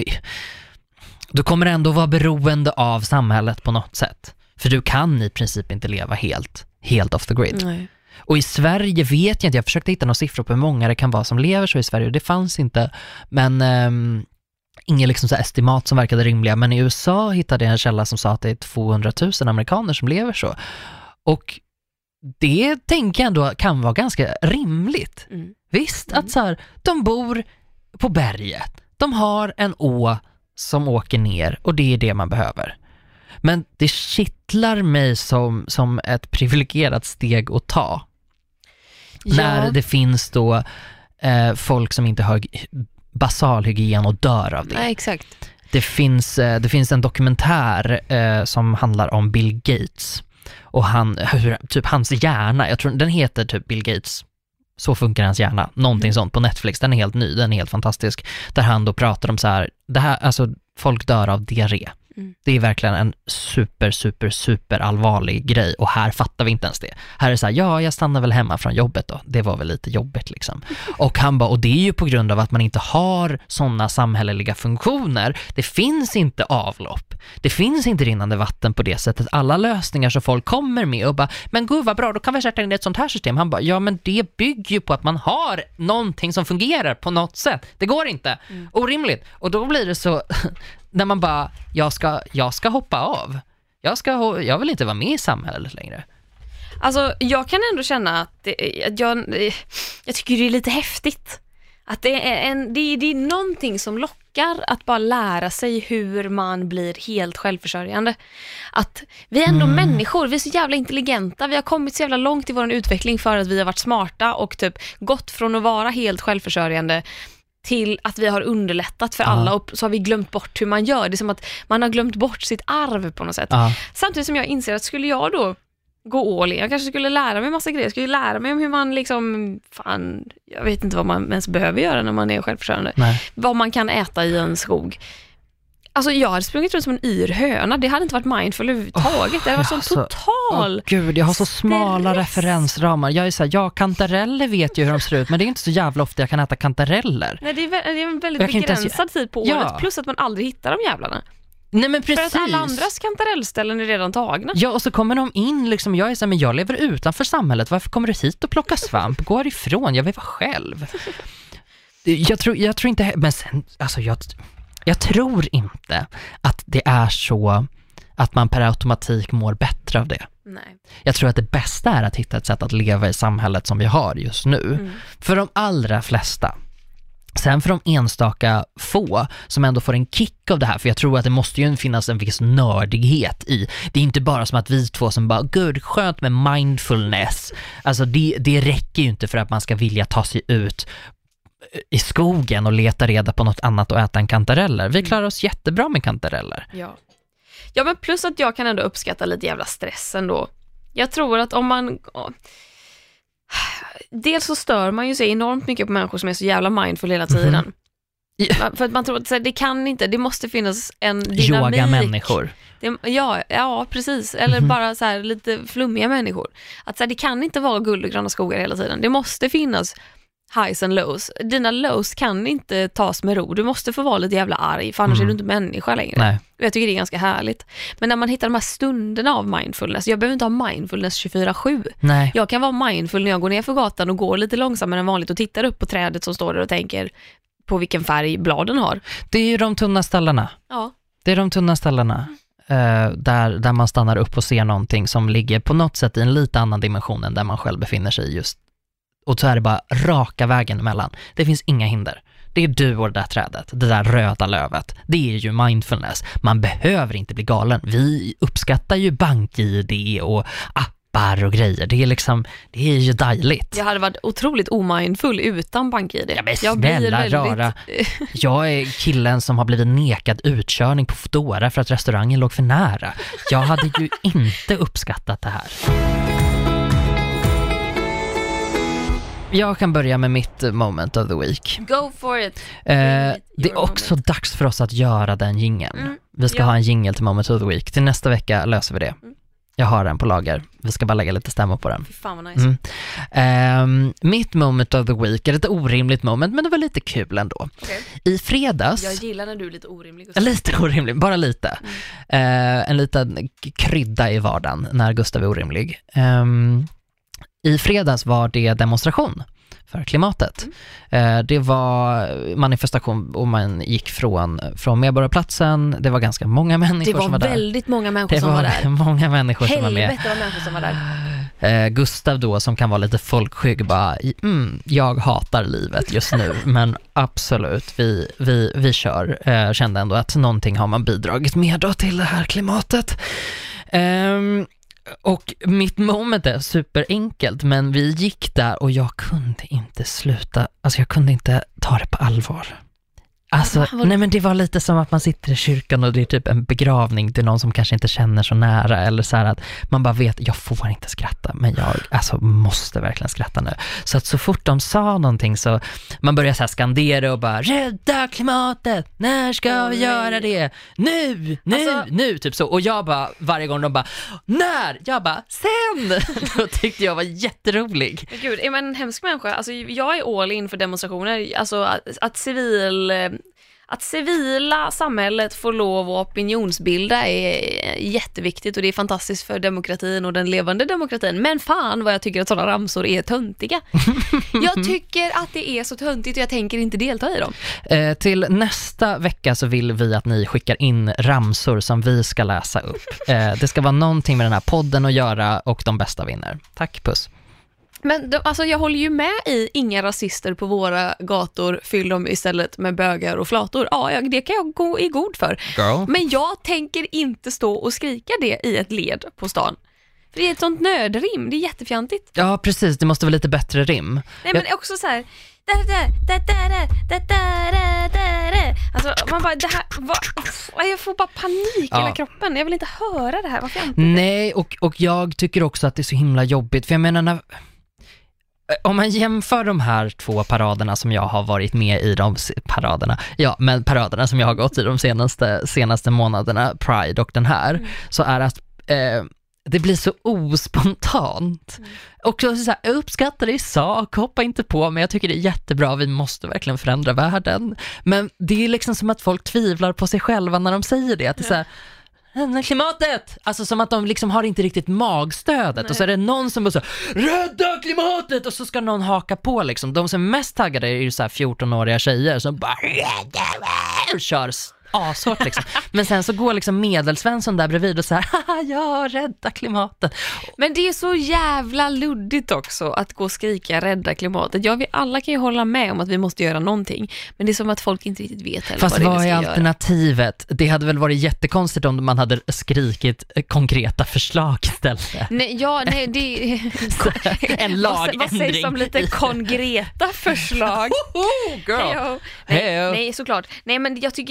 du kommer ändå vara beroende av samhället på något sätt. För du kan i princip inte leva helt, helt off the grid. Nej. Och i Sverige vet jag inte, jag försökte hitta några siffror på hur många det kan vara som lever så i Sverige, och det fanns inte. Men um, ingen liksom så här estimat som verkade rimliga. Men i U S A hittade jag en källa som sa att det är tvåhundratusen amerikaner som lever så. Och det tänker jag ändå kan vara ganska rimligt. Mm. Visst, Mm. att så här, de bor på berget. De har en å som åker ner, och det är det man behöver. Men det kittlar mig som, som ett privilegierat steg att ta. Ja. När det finns då eh, folk som inte har basalhygien och dör av det. Nej, exakt. Det finns, eh, det finns en dokumentär eh, som handlar om Bill Gates. Och han, hur, typ hans hjärna, jag tror den heter typ Bill Gates. Så funkar hans hjärna. Någonting sånt på Netflix. Den är helt ny, den är helt fantastisk. Där han då pratar om så här, det här, alltså folk dör av diarré. Mm. Det är verkligen en super, super, super allvarlig grej, och här fattar vi inte ens det. Här är det så här, ja, jag stannar väl hemma från jobbet då. Det var väl lite jobbigt liksom. Och han bara, och det är ju på grund av att man inte har sådana samhälleliga funktioner. Det finns inte avlopp. Det finns inte rinnande vatten på det sättet. Alla lösningar som folk kommer med och bara, men gud vad bra, då kan vi sätta in ett sånt här system. Han bara, ja men det bygger ju på att man har någonting som fungerar på något sätt. Det går inte. Mm. Orimligt. Och då blir det så... när man bara, jag ska, jag ska hoppa av. Jag, ska, jag vill inte vara med i samhället längre. Alltså, jag kan ändå känna att, det, att jag, jag tycker det är lite häftigt. Att det är, en, det, är, det är någonting som lockar att bara lära sig hur man blir helt självförsörjande. Att vi är ändå mm. människor, vi är så jävla intelligenta. Vi har kommit så jävla långt i vår utveckling för att vi har varit smarta och typ gått från att vara helt självförsörjande till att vi har underlättat för alla, och så har vi glömt bort hur man gör. Det är som att man har glömt bort sitt arv på något sätt. Ja. Samtidigt som jag inser att skulle jag då gå all in, jag kanske skulle lära mig massa grejer. Jag skulle lära mig om hur man liksom, fan, jag vet inte vad man ens behöver göra när man är självförsörjande. Nej. Vad man kan äta i en skog. Alltså jag hade sprungit runt som en yr höna. Det hade inte varit mindful överhuvudtaget. Oh, det hade varit sån alltså, total... Oh, gud, jag har så smala stress. referensramar. Jag är så här, ja, kantareller vet ju hur de ser ut, men det är inte så jävla ofta jag kan äta kantareller. Nej, det är, det är en väldigt Jag begränsad ens... tid på ja. året, plus att man aldrig hittar de jävlarna. Nej, men precis. För att alla andras kantarellställen är redan tagna. Ja, och så kommer de in liksom, jag är så här, men jag lever utanför samhället. Varför kommer du hit och plocka svamp? Gå ifrån, jag vill vara själv. Jag tror, jag tror inte, men sen, alltså jag, jag tror inte att det är så att man per automatik mår bättre av det. Nej. Jag tror att det bästa är att hitta ett sätt att leva i samhället som vi har just nu. Mm. För de allra flesta. Sen för de enstaka få som ändå får en kick av det här, för jag tror att det måste ju finnas en viss nördighet i. Det är inte bara som att vi två som bara, gud, skönt med mindfulness. Alltså det, det räcker ju inte för att man ska vilja ta sig ut i skogen och leta reda på något annat och äta en kantareller. Vi klarar oss jättebra med kantareller. Ja. Ja, men plus att jag kan ändå uppskatta lite jävla stressen då. Jag tror att om man... dels så stör man ju sig enormt mycket på människor som är så jävla mindful hela tiden. Mm. Ja. För att man tror att så här, det kan inte, det måste finnas en dynamik. Yoga-människor. Det, ja, ja, precis. Eller mm. bara så här, lite flummiga människor. Att så här, det kan inte vara guld och gröna skogar hela tiden. Det måste finnas highs and lows. Dina lows kan inte tas med ro. Du måste få vara lite jävla arg, för annars mm. är du inte människa längre. Nej. Jag tycker det är ganska härligt. Men när man hittar de här stunderna av mindfulness, jag behöver inte ha mindfulness tjugofyra sju. Nej. Jag kan vara mindful när jag går ner för gatan och går lite långsammare än vanligt och tittar upp på trädet som står där och tänker på vilken färg bladen har. Det är ju de tunna stallarna. Ja. Det är de tunna stallarna. Mm. Uh, där, där man stannar upp och ser någonting som ligger på något sätt i en lite annan dimension än där man själv befinner sig just. Och så är det bara raka vägen emellan. Det finns inga hinder. Det är du och det där trädet, det där röda lövet. Det är ju mindfulness. Man behöver inte bli galen. Vi uppskattar ju bank-I D och appar och grejer. Det är liksom, det är ju dejligt. Jag hade varit otroligt omindfull utan bank-I D. Ja, men jag snälla väldigt... rara. Jag är killen som har blivit nekad utkörning på Foodora för att restaurangen låg för nära. Jag hade ju inte uppskattat det här. Jag kan börja med mitt moment of the week. Go for it. Eh, det är också moment. Dags för oss att göra den jingeln. Mm, vi ska ja. ha en jingle till moment of the week. Till nästa vecka löser vi det. Mm. Jag har den på lager. Vi ska bara lägga lite stämmor på den. Fy fan vad nice. Mm. Eh, mitt moment of the week är ett orimligt moment, men det var lite kul ändå. Okay. I fredags... Jag gillar när du är lite orimlig. Gustav. Lite orimlig, bara lite. Mm. Eh, en liten krydda i vardagen när Gustav är orimlig. Eh, I fredags var det demonstration för klimatet. Mm. Det var manifestation och man gick från, från Medborgarplatsen. Det var ganska många människor var som var där. Det var väldigt många människor det som var, var där. många människor Helvete som var med. Helvete vad människor som var där. Gustav då, som kan vara lite folkskygg, bara, mm, jag hatar livet just nu. Men absolut, vi, vi, vi kör. Jag kände ändå att någonting har man bidragit med då till det här klimatet. Um, Och mitt moment är superenkelt, men vi gick där och jag kunde inte sluta, alltså jag kunde inte ta det på allvar. Alltså, nej men det var lite som att man sitter i kyrkan och det är typ en begravning till någon som kanske inte känner så nära, eller så här att man bara vet, jag får inte skratta, men jag alltså måste verkligen skratta nu. Så att så fort de sa någonting så man börjar så här skandera och bara, rädda klimatet, när ska oh, vi nej. göra det? Nu, nu, alltså, nu, typ så. Och jag bara, varje gång de bara, när? Jag bara, sen! Då tyckte jag var jätterolig. Men gud, är man en hemsk människa? Alltså jag är all in för demonstrationer, alltså att, att civil... Att civila samhället får lov att opinionsbilda är jätteviktigt och det är fantastiskt för demokratin och den levande demokratin. Men fan vad jag tycker att sådana ramsor är töntiga. Jag tycker att det är så töntigt och jag tänker inte delta i dem. Eh, till nästa vecka så vill vi att ni skickar in ramsor som vi ska läsa upp. Eh, det ska vara någonting med den här podden att göra och de bästa vinner. Tack, puss. Men de, alltså jag håller ju med i inga rasister på våra gator, fyll dem istället med bögar och flator. Ja, det kan jag gå i god för. Girl. Men jag tänker inte stå och skrika det i ett led på stan. För det är ett sånt nödrim, det är jättefjantigt. Ja, precis, det måste vara lite bättre rim. Nej, men jag... också så här... Alltså man bara, det här vad, jag får bara panik ja. i hela kroppen. Jag vill inte höra det här. Varför inte? Nej, och, och jag tycker också att det är så himla jobbigt. För jag menar, när, om man jämför de här två paraderna som jag har varit med i, de paraderna, ja, men paraderna som jag har gått i de senaste, senaste månaderna, Pride och den här, mm. så är att eh, det blir så ospontant. Mm. Och så, så här, jag uppskattar det i sak, hoppa inte på, men jag tycker det är jättebra, vi måste verkligen förändra världen. Men det är liksom som att folk tvivlar på sig själva när de säger det. Att det är så här, klimatet! Alltså som att de liksom har inte riktigt magstödet. Nej. Och så är det någon som bara så, rädda klimatet! Och så ska någon haka på liksom. De som är mest taggade är ju så här fjorton-åriga tjejer som bara och kör ashårt liksom. Men sen så går liksom Medelsvensson där bredvid och så här, haha, ja, rädda klimatet. Men det är så jävla luddigt också att gå och skrika rädda klimatet. Ja, vi alla kan ju hålla med om att vi måste göra någonting. Men det är som att folk inte riktigt vet heller. Fast vad, det vad är är alternativet? Göra. Det hade väl varit jättekonstigt om man hade skrikit konkreta förslag istället. Nej, ja, nej, det en lagändring. Vad sägs om lite konkreta förslag? Girl. Nej, nej, nej, såklart. Nej, men jag tycker, jag vet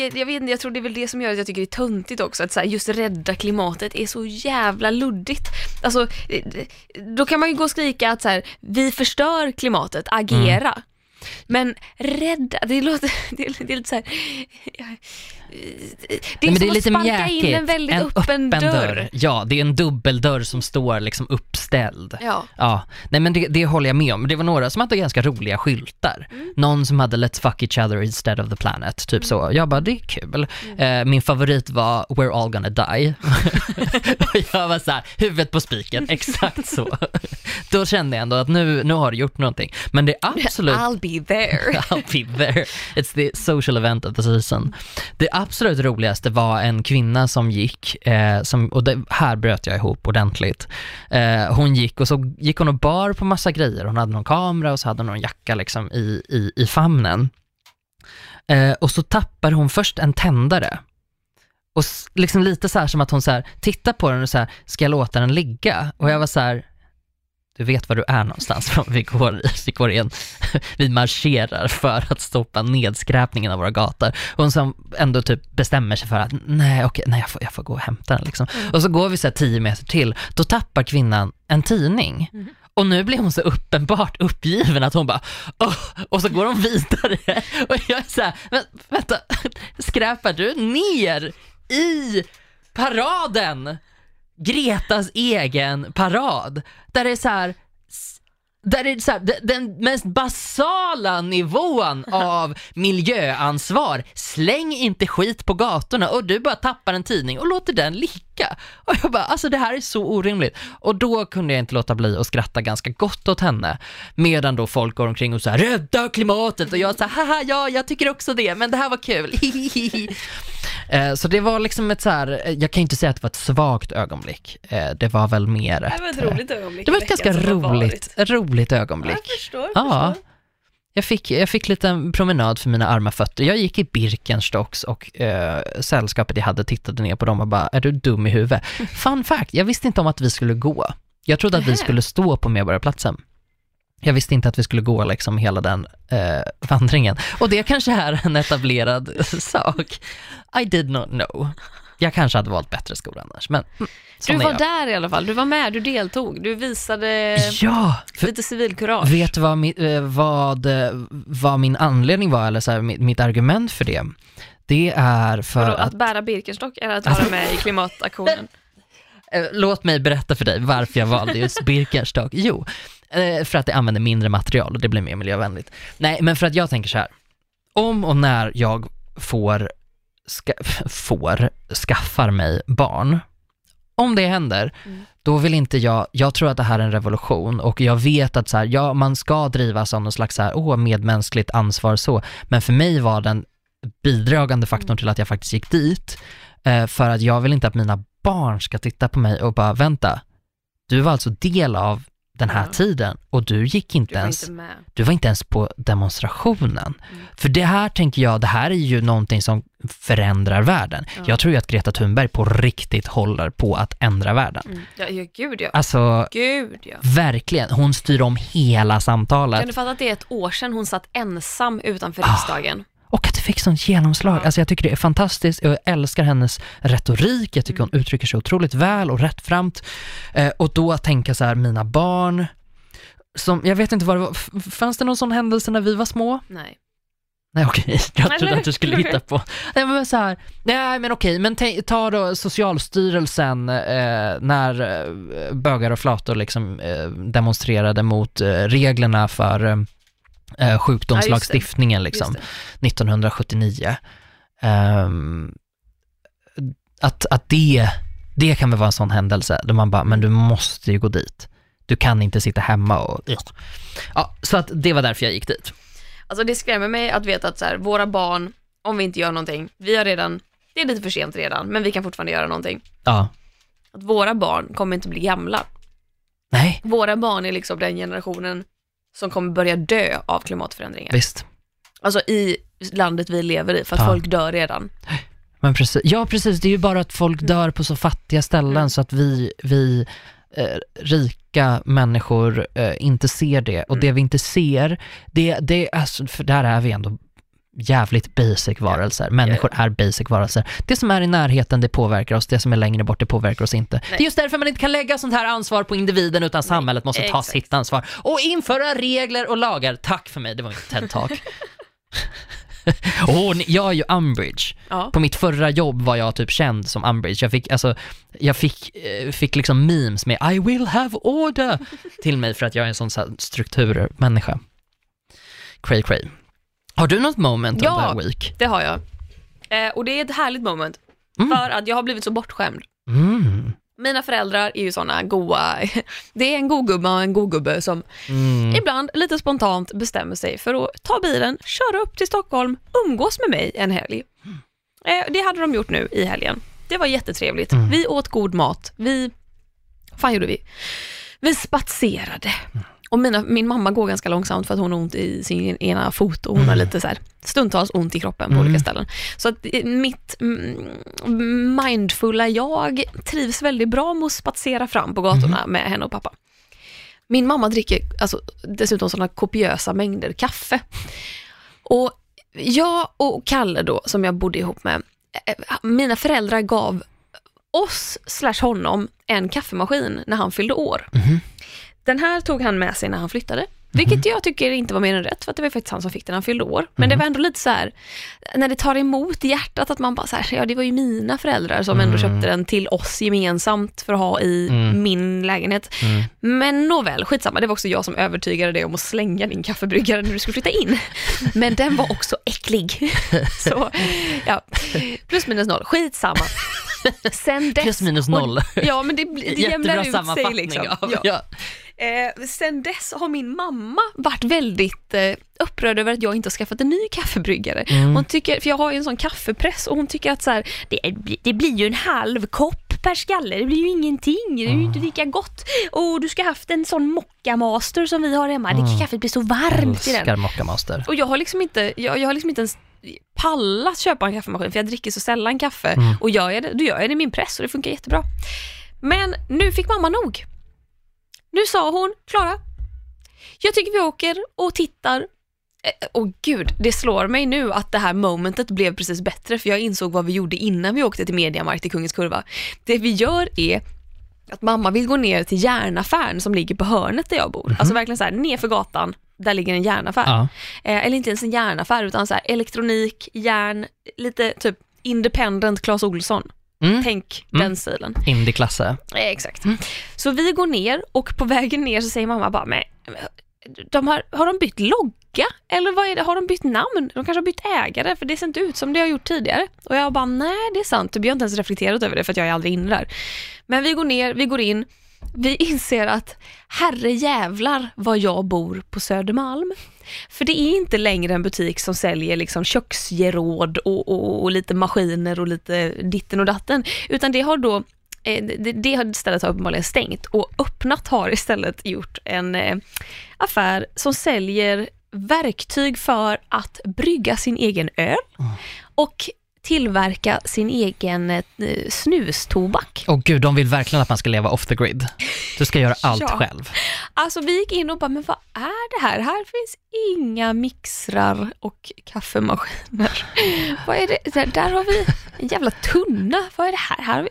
inte, jag tror det är väl det som gör att jag tycker det är töntigt också, att så här, just rädda klimatet är så jävla luddigt. Alltså, då kan man ju gå och skrika att så här, vi förstör klimatet, agera. Mm. Men rädda, det låter det är, det är lite så här, det är, Nej, som det är att lite sparka mjäkigt. in en väldigt en öppen, öppen dörr. dörr. Ja, det är en dubbeldörr som står liksom uppställd. Ja. Ja. Nej, men det, det håller jag med om. Det var några som hade ganska roliga skyltar. Mm. Någon som hade let's fuck each other instead of the planet. Typ mm. så. Jag bara, det är kul. Mm. Eh, min favorit var we're all gonna die. Och jag var så här, huvudet på spiken. Exakt så. Då kände jag ändå att nu, nu har du gjort någonting. Men det är absolut... I'll be there. I'll be there. It's the social event of the season. Det absolut roligaste var en kvinna som gick, eh, som, och det, här bröt jag ihop ordentligt. Eh, hon gick och så gick hon och bar på massa grejer. Hon hade någon kamera och så hade hon någon jacka liksom i, i, i famnen. Eh, och så tappar hon först en tändare. Och liksom lite så här som att hon så här tittar på den och så här, ska jag låta den ligga? Och jag var så här, du vet var du är någonstans. Vi går, vi går in, vi marscherar för att stoppa nedskräpningen av våra gator. Och hon som ändå typ bestämmer sig för att nej, okej, nej jag, får, jag får gå och hämta den liksom. Mm. Och så går vi så här tio meter till. Då tappar kvinnan en tidning. Mm. Och nu blir hon så uppenbart uppgiven att hon bara åh, och så går hon vidare. Och jag är så här, men vänta, skräpar du ner i paraden? Gretas egen parad där det är så här, där det är så här, den mest basala nivån av miljöansvar. Släng inte skit på gatorna och du bara tappar en tidning och låter den ligga. Och jag bara, alltså det här är så orimligt. Och då kunde jag inte låta bli att skratta ganska gott åt henne. Medan då folk går omkring och så här, rädda klimatet. Och jag så här, haha, ja, jag tycker också det. Men det här var kul. Så det var liksom ett så här, jag kan inte säga att det var ett svagt ögonblick. Det var väl mer ett... Det var ett roligt ögonblick. Det var ett ganska roligt, roligt ögonblick. Jag förstår, ja. förstår. Jag fick, jag fick lite en promenad för mina arma fötter. Jag gick i Birkenstocks och eh, sällskapet jag hade tittade ner på dem och bara, är du dum i huvudet? Fun fact, jag visste inte om att vi skulle gå. Jag trodde att vi skulle stå på Medborgarplatsen. Jag visste inte att vi skulle gå liksom hela den eh, vandringen. Och det kanske är en etablerad sak. I did not know. Jag kanske hade valt bättre skola annars. Men, mm, du var där i alla fall. Du var med, du deltog. Du visade ja, lite civilkurage. Vet du vad, vad, vad min anledning var? Eller så här, mitt, mitt argument för det? Det är för Vadå, att... att... bära Birkenstock eller att vara med i klimataktionen? Låt mig berätta för dig varför jag valde just Birkenstock. Jo, för att det använder mindre material och det blir mer miljövänligt. Nej, men för att jag tänker så här. Om och när jag får, ska, får skaffar mig barn, om det händer, mm. då vill inte jag, jag tror att det här är en revolution och jag vet att så här, ja, man ska drivas av någon slags så här, åh, medmänskligt ansvar så, men för mig var den bidragande faktorn mm. till att jag faktiskt gick dit, eh, för att jag vill inte att mina barn ska titta på mig och bara, vänta, du var alltså del av den här ja. tiden och du gick inte du ens inte du var inte ens på demonstrationen. Mm. För det här tänker jag, det här är ju någonting som förändrar världen. Ja. Jag tror ju att Greta Thunberg på riktigt håller på att ändra världen. Mm. Ja, ja, gud ja. Alltså, gud ja. Verkligen, hon styr om hela samtalet. Kan du fatta att det är ett år sedan hon satt ensam utanför ah. riksdagen? Och att det fick sånt genomslag. Ja. Alltså jag tycker det är fantastiskt. Jag älskar hennes retorik. Jag tycker mm. hon uttrycker sig otroligt väl och rättframt. Eh, och då tänka så här, mina barn. Som, jag vet inte vad det var. Fanns det någon sån händelse när vi var små? Nej. Nej, okej. Jag trodde att du skulle hitta på. Nej, men så här. Nej, men okej. Men t- ta då Socialstyrelsen eh, när eh, bögar och flator liksom eh, demonstrerade mot eh, reglerna för... Eh, Eh, sjukdomslagstiftningen ja, liksom nittonhundrasjuttionio um, att, att det det kan väl vara en sån händelse där man bara, men du måste ju gå dit, du kan inte sitta hemma och ja, så att det var därför jag gick dit. Alltså det skrämmer mig att veta att så här, våra barn, om vi inte gör någonting, vi har redan, det är lite för sent redan, men vi kan fortfarande göra någonting. Ja. Att våra barn kommer inte bli gamla. Nej. Våra barn är liksom den generationen som kommer börja dö av klimatförändringar. Visst. Alltså i landet vi lever i, för att ja. folk dör redan. Men precis, ja precis, det är ju bara att folk dör på så fattiga ställen mm. så att vi, vi eh, rika människor eh, inte ser det. Och mm. det vi inte ser, det, det alltså, för där är vi ändå jävligt basic varelser. Människor är basic varelser. Det som är i närheten, det påverkar oss. Det som är längre bort, det påverkar oss inte. Nej. Det är just därför man inte kan lägga sånt här ansvar på individen, utan Nej. samhället måste ta Exakt. sitt ansvar. Och införa regler och lagar. Tack för mig, det var mitt TED-talk. Oh, jag är ju Umbridge. Ja. På mitt förra jobb var jag typ känd som Umbridge. Jag fick, alltså, jag fick, fick liksom memes med I will have order till mig för att jag är en sån så strukturmänniska. Cray cray. Har du något moment ja, of the week? Det har jag. Eh, och det är ett härligt moment. Mm. För att jag har blivit så bortskämd. Mm. Mina föräldrar är ju såna goa. Det är en god gubbe och en god gubbe som mm. ibland lite spontant bestämmer sig för att ta bilen, köra upp till Stockholm, umgås med mig en helg. Mm. Eh, det hade de gjort nu i helgen. Det var jättetrevligt. Mm. Vi åt god mat. Vi, fan gjorde vi? Vi spatserade. Mm. Och mina, min mamma går ganska långsamt för att hon har ont i sin ena fot och hon mm. har lite så här stundtals ont i kroppen på mm. olika ställen. Så att mitt mm, mindfulla jag trivs väldigt bra med att spatsera fram på gatorna mm. med henne och pappa. Min mamma dricker alltså, dessutom sådana kopiösa mängder kaffe. Och jag och Kalle då, som jag bodde ihop med, mina föräldrar gav oss slash honom en kaffemaskin när han fyllde år. Mm. Den här tog han med sig när han flyttade. Vilket mm. jag tycker inte var mer än rätt, för att det var faktiskt han som fick den när han fyllde år. Men mm. det var ändå lite så här, när det tar emot i hjärtat att man bara så här, ja det var ju mina föräldrar som mm. ändå köpte den till oss gemensamt för att ha i mm. min lägenhet. Mm. Men nåväl, skitsamma, det var också jag som övertygade dig om att slänga din kaffebryggare när du skulle flytta in. Men den var också äcklig. Så ja, plus minus noll, skitsamma. Sen dess, plus minus noll. Och, ja, men det, det jämnar ut sig liksom. Av, ja. Ja. Eh, sen dess har min mamma varit väldigt eh, upprörd över att jag inte har skaffat en ny kaffebryggare. Mm. Hon tycker, för jag har ju en sån kaffepress, och hon tycker att så här, det, det blir ju en halv kopp per skalle, det blir ju ingenting, det är ju inte lika gott. Och du ska haft en sån mockamaster som vi har hemma. Mm. Det kaffet blir så varmt i den. Mockamaster. Och jag har liksom inte, jag, jag har liksom inte ens pallat köpa en kaffemaskin, för jag dricker så sällan kaffe. Mm. Och gör jag det, då gör jag det i min press och det funkar jättebra. Men nu fick mamma nog. Nu sa hon, Klara, jag tycker vi åker och tittar. Och gud, det slår mig nu att det här momentet blev precis bättre, för jag insåg vad vi gjorde innan vi åkte till Mediamarkt i Kungens Kurva. Det vi gör är att mamma vill gå ner till järnaffären som ligger på hörnet där jag bor. Mm-hmm. Alltså verkligen så här, ner för gatan, där ligger en järnaffär. Ja. Eh, eller inte ens en järnaffär, utan så här elektronik, järn, lite typ independent Clas Ohlson. Mm. Tänk mm. den stilen. Indie-klasse. Eh, exakt. Mm. Så vi går ner, och på vägen ner så säger mamma bara, men de har, har de bytt logga? Eller vad är det? Har de bytt namn? De kanske har bytt ägare, för det ser inte ut som det har gjort tidigare. Och jag bara, nej det är sant. Jag har inte ens reflekterat över det, för att jag är aldrig inne där. Men vi går ner, vi går in. Vi inser att herre jävlar vad jag bor på Södermalm. För det är inte längre en butik som säljer liksom köksgeråd och, och, och lite maskiner och lite ditten och datten. Utan det har då eh, det, det har istället uppenbarligen stängt, och öppnat har istället gjort en eh, affär som säljer verktyg för att brygga sin egen öl mm. och tillverka sin egen eh, snustobak. Åh gud, de vill verkligen att man ska leva off the grid. Du ska göra allt ja. själv. Alltså vi gick in och bara, men vad är det här? Här finns inga mixrar och kaffemaskiner. Vad är det? Där, där har vi en jävla tunna. Vad är det här? Här har vi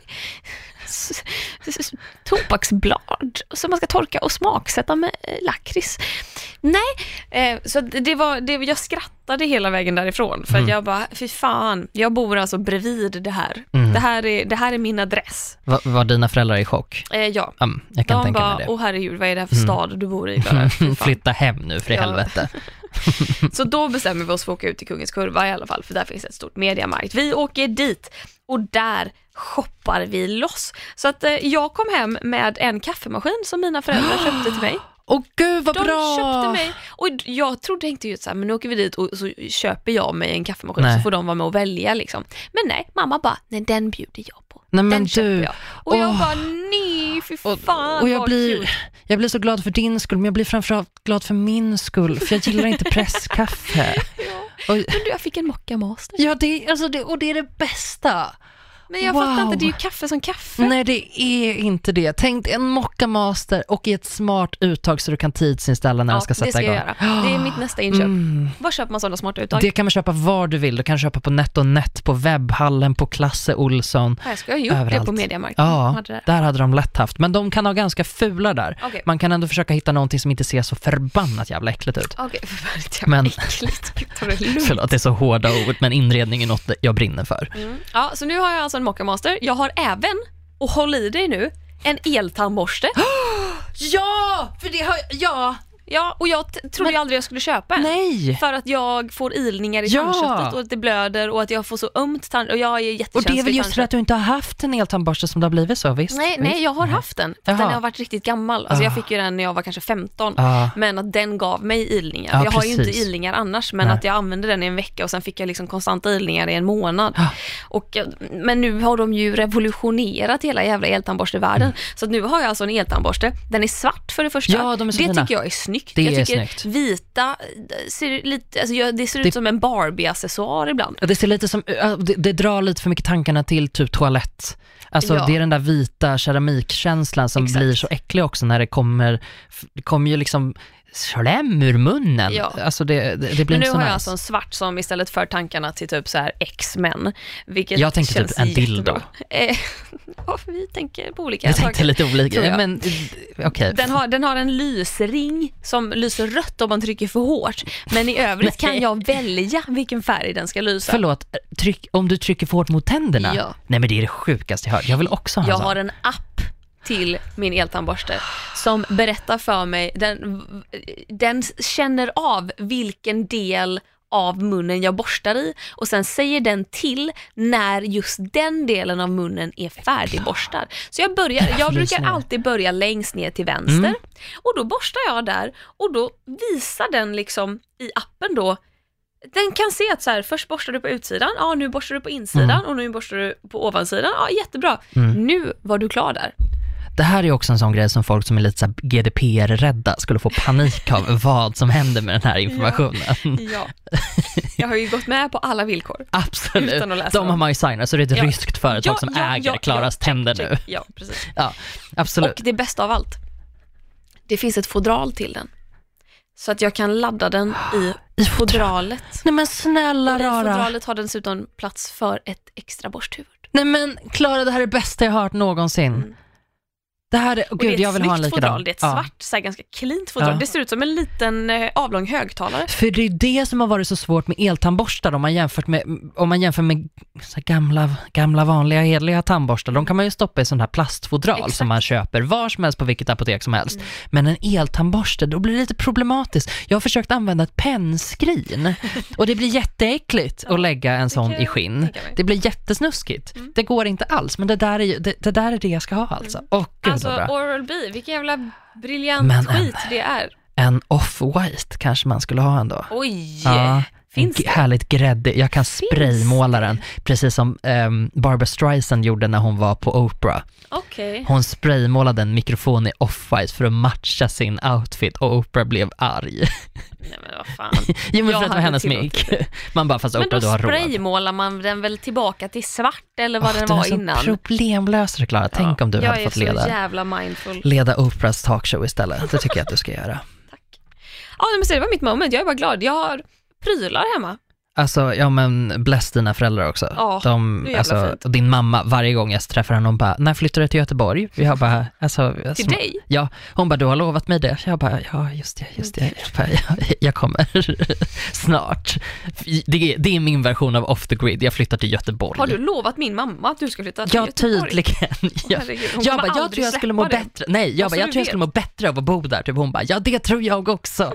tobaksblad som man ska torka och smaksätta med lakrits. Nej, eh, så det var det, jag skrattade hela vägen därifrån, för mm. att jag bara, fy fan, jag bor alltså bredvid det här. Mm. Det här är det här är min adress. Va, var dina föräldrar i chock? Eh, ja. Um, jag kan De tänka bara, mig det. Åh herregud, vad är det här för stad mm. du bor i? Flytta hem nu för i ja. helvete. Så då bestämmer vi oss för att åka ut till Kungens Kurva i alla fall, för där finns ett stort Mediamarkt. Vi åker dit, och där shoppar vi loss. Så att eh, jag kom hem med en kaffemaskin som mina föräldrar köpte till mig. Åh gud vad de bra! De köpte mig, och jag trodde inte ju så här, men nu åker vi dit och så köper jag mig en kaffemaskin, nej. Så får de vara med och välja liksom. Men nej, mamma bara, nej den bjuder jag på. Nej, men den du... köper jag. Och oh. jag bara, nej fy fan. Och, och jag, blir, jag blir så glad för din skull, men jag blir framförallt glad för min skull, för jag gillar inte presskaffe. Ja. Och, men du, jag fick en mockamaster. Ja, det, alltså det, och det är det bästa. Men jag wow. fattar inte, det är ju kaffe som kaffe. Nej, det är inte det. Tänk en Mocca Master och i ett smart uttag så du kan tidsinställa när ja, den ska sätta det ska igång. jag göra. Det är mitt nästa inköp. Mm. Var köper man sådana smarta uttag? Det kan man köpa var du vill. Du kan köpa på NetOnNet, på Webbhallen, på Klasse Olsson. Här ska jag ju upp det på Mediamarkt. Ja, hade det. där hade de lätt haft. Men de kan ha ganska fula där. Okay. Man kan ändå försöka hitta någonting som inte ser så förbannat jävla äckligt ut. Okej, okay, förfärligt jävla men, äckligt. Det förlåt, det är så hårda ord, men inredning är något jag brinner för. Mm. Ja, så nu har jag alltså en Mocca Master. Jag har även, och håll i dig nu, en eltandborste. Ja, för det har ja. Ja, och jag t- trodde men, aldrig jag skulle köpa en. Nej. För att jag får ilningar i ja. tandköttet och att det blöder och att jag får så ömt tand och jag är jättekänslig. Och det är väl just för att du inte har haft en eltandborste som det har blivit så, visst? Nej, visst? nej jag har haft den. Den har varit riktigt gammal. Alltså ah. jag fick ju den när jag var kanske femton. Ah. Men att den gav mig ilningar. Ah, jag har precis. ju inte ilningar annars, men nej. Att jag använde den i en vecka och sen fick jag liksom konstanta ilningar i en månad. Ah. Och, men nu har de ju revolutionerat hela jävla eltandborstevärlden. Mm. Så att nu har jag alltså en eltandborste. Den är svart för det första. Ja, de är så det fina. Tycker jag är snyggt. Det jag är tycker snyggt. Vita ser lite, alltså det ser ut det, som en Barbie-accessoar ibland. Det ser lite som, det, det drar lite för mycket tankarna till typ toalett. Alltså ja. Det är den där vita keramikkänslan som Exakt. Blir så äcklig också när det kommer, det kommer ju liksom slem ur munnen. Ja. Alltså det, det, det blir men nu så har nice. Jag alltså en svart som istället för tankarna till typ så här X-Men. Vilket jag tänkte typ en dildo. Eh, ja, vi tänker på olika jag saker. Jag tänkte lite olika. Men, okay. den, har, den har en lysring som lyser rött om man trycker för hårt. Men i övrigt kan jag välja vilken färg den ska lysa. Förlåt, tryck, om du trycker för hårt mot tänderna? Ja. Nej, men det är det sjukaste jag hört. Jag vill också ha Jag en har en app till min eltandborste som berättar för mig, den, den känner av vilken del av munnen jag borstar i och sen säger den till när just den delen av munnen är färdigborstad. Så jag, börjar, jag brukar alltid börja längst ner till vänster mm. och då borstar jag där och då visar den liksom i appen då. Den kan se att så här, först borstar du på utsidan, ja nu borstar du på insidan mm. och nu borstar du på ovansidan, ja jättebra. Mm. Nu var du klar där. Det här är också en sån grej som folk som är lite så här G D P R-rädda skulle få panik av vad som händer med den här informationen. Ja, ja. Jag har ju gått med på alla villkor. Absolut. De har man ju signat, så det är ett ja. ryskt företag ja, som ja, äger ja, Klaras ja, tänder check, nu. Ja, precis. Ja, absolut. Och det bästa av allt, det finns ett fodral till den. Så att jag kan ladda den i, I fodralet. Nej men snälla och rara. I fodralet har den dessutom plats för ett extra borsthuvud. Nej men Klara, det här är det bästa jag har hört någonsin. Mm. Det här är, oh, gud, det är jag vill ha en likadan. Fodral, det är ett ja. svart, så här, ganska cleant fodral. Ja. Det ser ut som en liten eh, avlång högtalare. För det är det som har varit så svårt med eltandborstar om man jämfört med, om man jämför med så gamla, gamla vanliga hedliga tandborstar. De kan man ju stoppa i sån här plastfodral Exakt. Som man köper var som helst på vilket apotek som helst. Mm. Men en eltandborste, då blir det lite problematiskt. Jag har försökt använda ett pennskrin och det blir jätteäckligt ja, att lägga en sån i skinn. Det, det blir jättesnuskigt. Mm. Det går inte alls, men det där är, det, det, där är det jag ska ha alltså. Mm. Och alltså Oral-B, vilken jävla briljant men skit en, det är. En off-white kanske man skulle ha ändå. Oj, ja, finns det? Härligt grädde. Jag kan spraymåla den, precis som um, Barbra Streisand gjorde när hon var på Oprah. Okay. Hon spraymålade en mikrofon i off-white för att matcha sin outfit och Oprah blev arg. Nej men vad fan. Jo men för att det var hennes mick. Man bara, fast Oprah, du har råd. Men då spraymålar man den väl tillbaka till svart eller vad oh, den var innan. Den är så problemlösare, Klara. Tänk ja, om du hade fått leda. Jag är så jävla mindful. Leda Oprahs talkshow istället. Det tycker jag att du ska göra. Tack. Ja men så det var mitt moment. Jag är bara glad. Jag har prylar hemma. Alltså, ja men bless dina föräldrar också. Ja, de, alltså, och din mamma, varje gång jag träffar henne, hon bara, när flyttar du till Göteborg? Jag bara, alltså, till som, dig? Ja, hon bara, du har lovat mig det. Jag bara, ja just det, just det. Jag, bara, jag, jag kommer snart. Det är, det är min version av off the grid. Jag flyttar till Göteborg. Har du lovat min mamma att du ska flytta till ja, Göteborg? Tydligen. Jag, jag bara, jag tror jag skulle må det. bättre. Nej, jag alltså, bara, jag tror jag skulle må bättre av att bo där. Typ hon bara, ja det tror jag också.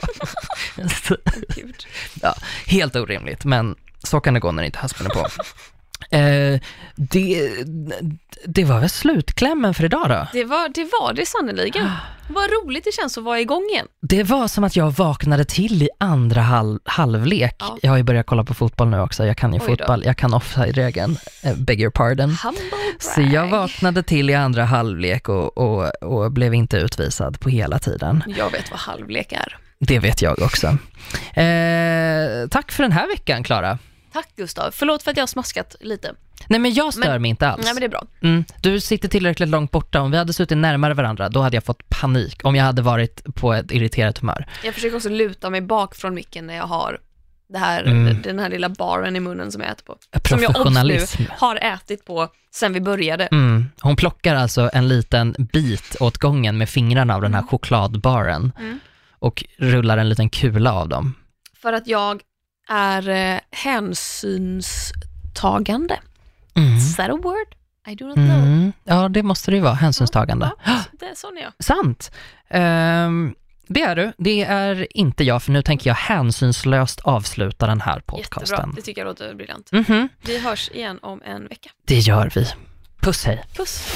Ja, helt orimligt, men så kan det gå när inte husbanden på. Eh, det, det var väl slutklämmen för idag då? Det var det, var det sannoliken. Vad roligt det känns att vara igång igen. Det var som att jag vaknade till i andra halv, halvlek. Ja. Jag har ju börjat kolla på fotboll nu också. Jag kan ju fotboll, jag kan offside-regeln. Uh, beg your pardon. Så jag vaknade till i andra halvlek och, och, och blev inte utvisad på hela tiden. Jag vet vad halvlek är. Det vet jag också. Eh, tack för den här veckan, Klara. Tack Gustav. Förlåt för att jag har smaskat lite. Nej, men jag stör men, mig inte alls. Nej, men det är bra. Mm, du sitter tillräckligt långt borta. Om vi hade suttit närmare varandra, då hade jag fått panik. Om jag hade varit på ett irriterat humör. Jag försöker också luta mig bak från micken när jag har det här, Mm. den här lilla baren i munnen som jag äter på. Professionalism. Som jag också har ätit på sen vi började. Mm. Hon plockar alltså en liten bit åt gången med fingrarna av den här chokladbaren. Mm. Och rullar en liten kula av dem. För att jag är eh, hänsynstagande. Mm. Is that a word? I do not know. Mm. Ja, det måste det ju vara. Hänsynstagande. Ja, det är sån jag. Sant. Ehm, det är du. Det är inte jag, för nu tänker jag hänsynslöst avsluta den här podcasten. Jättebra, det tycker jag låter briljant. Mhm. Vi hörs igen om en vecka. Det gör vi. Puss, hej. Puss.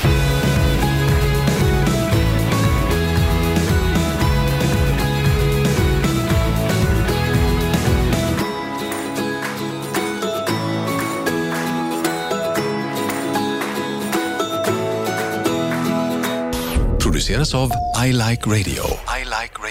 Produceras av I Like Radio. I Like Radio.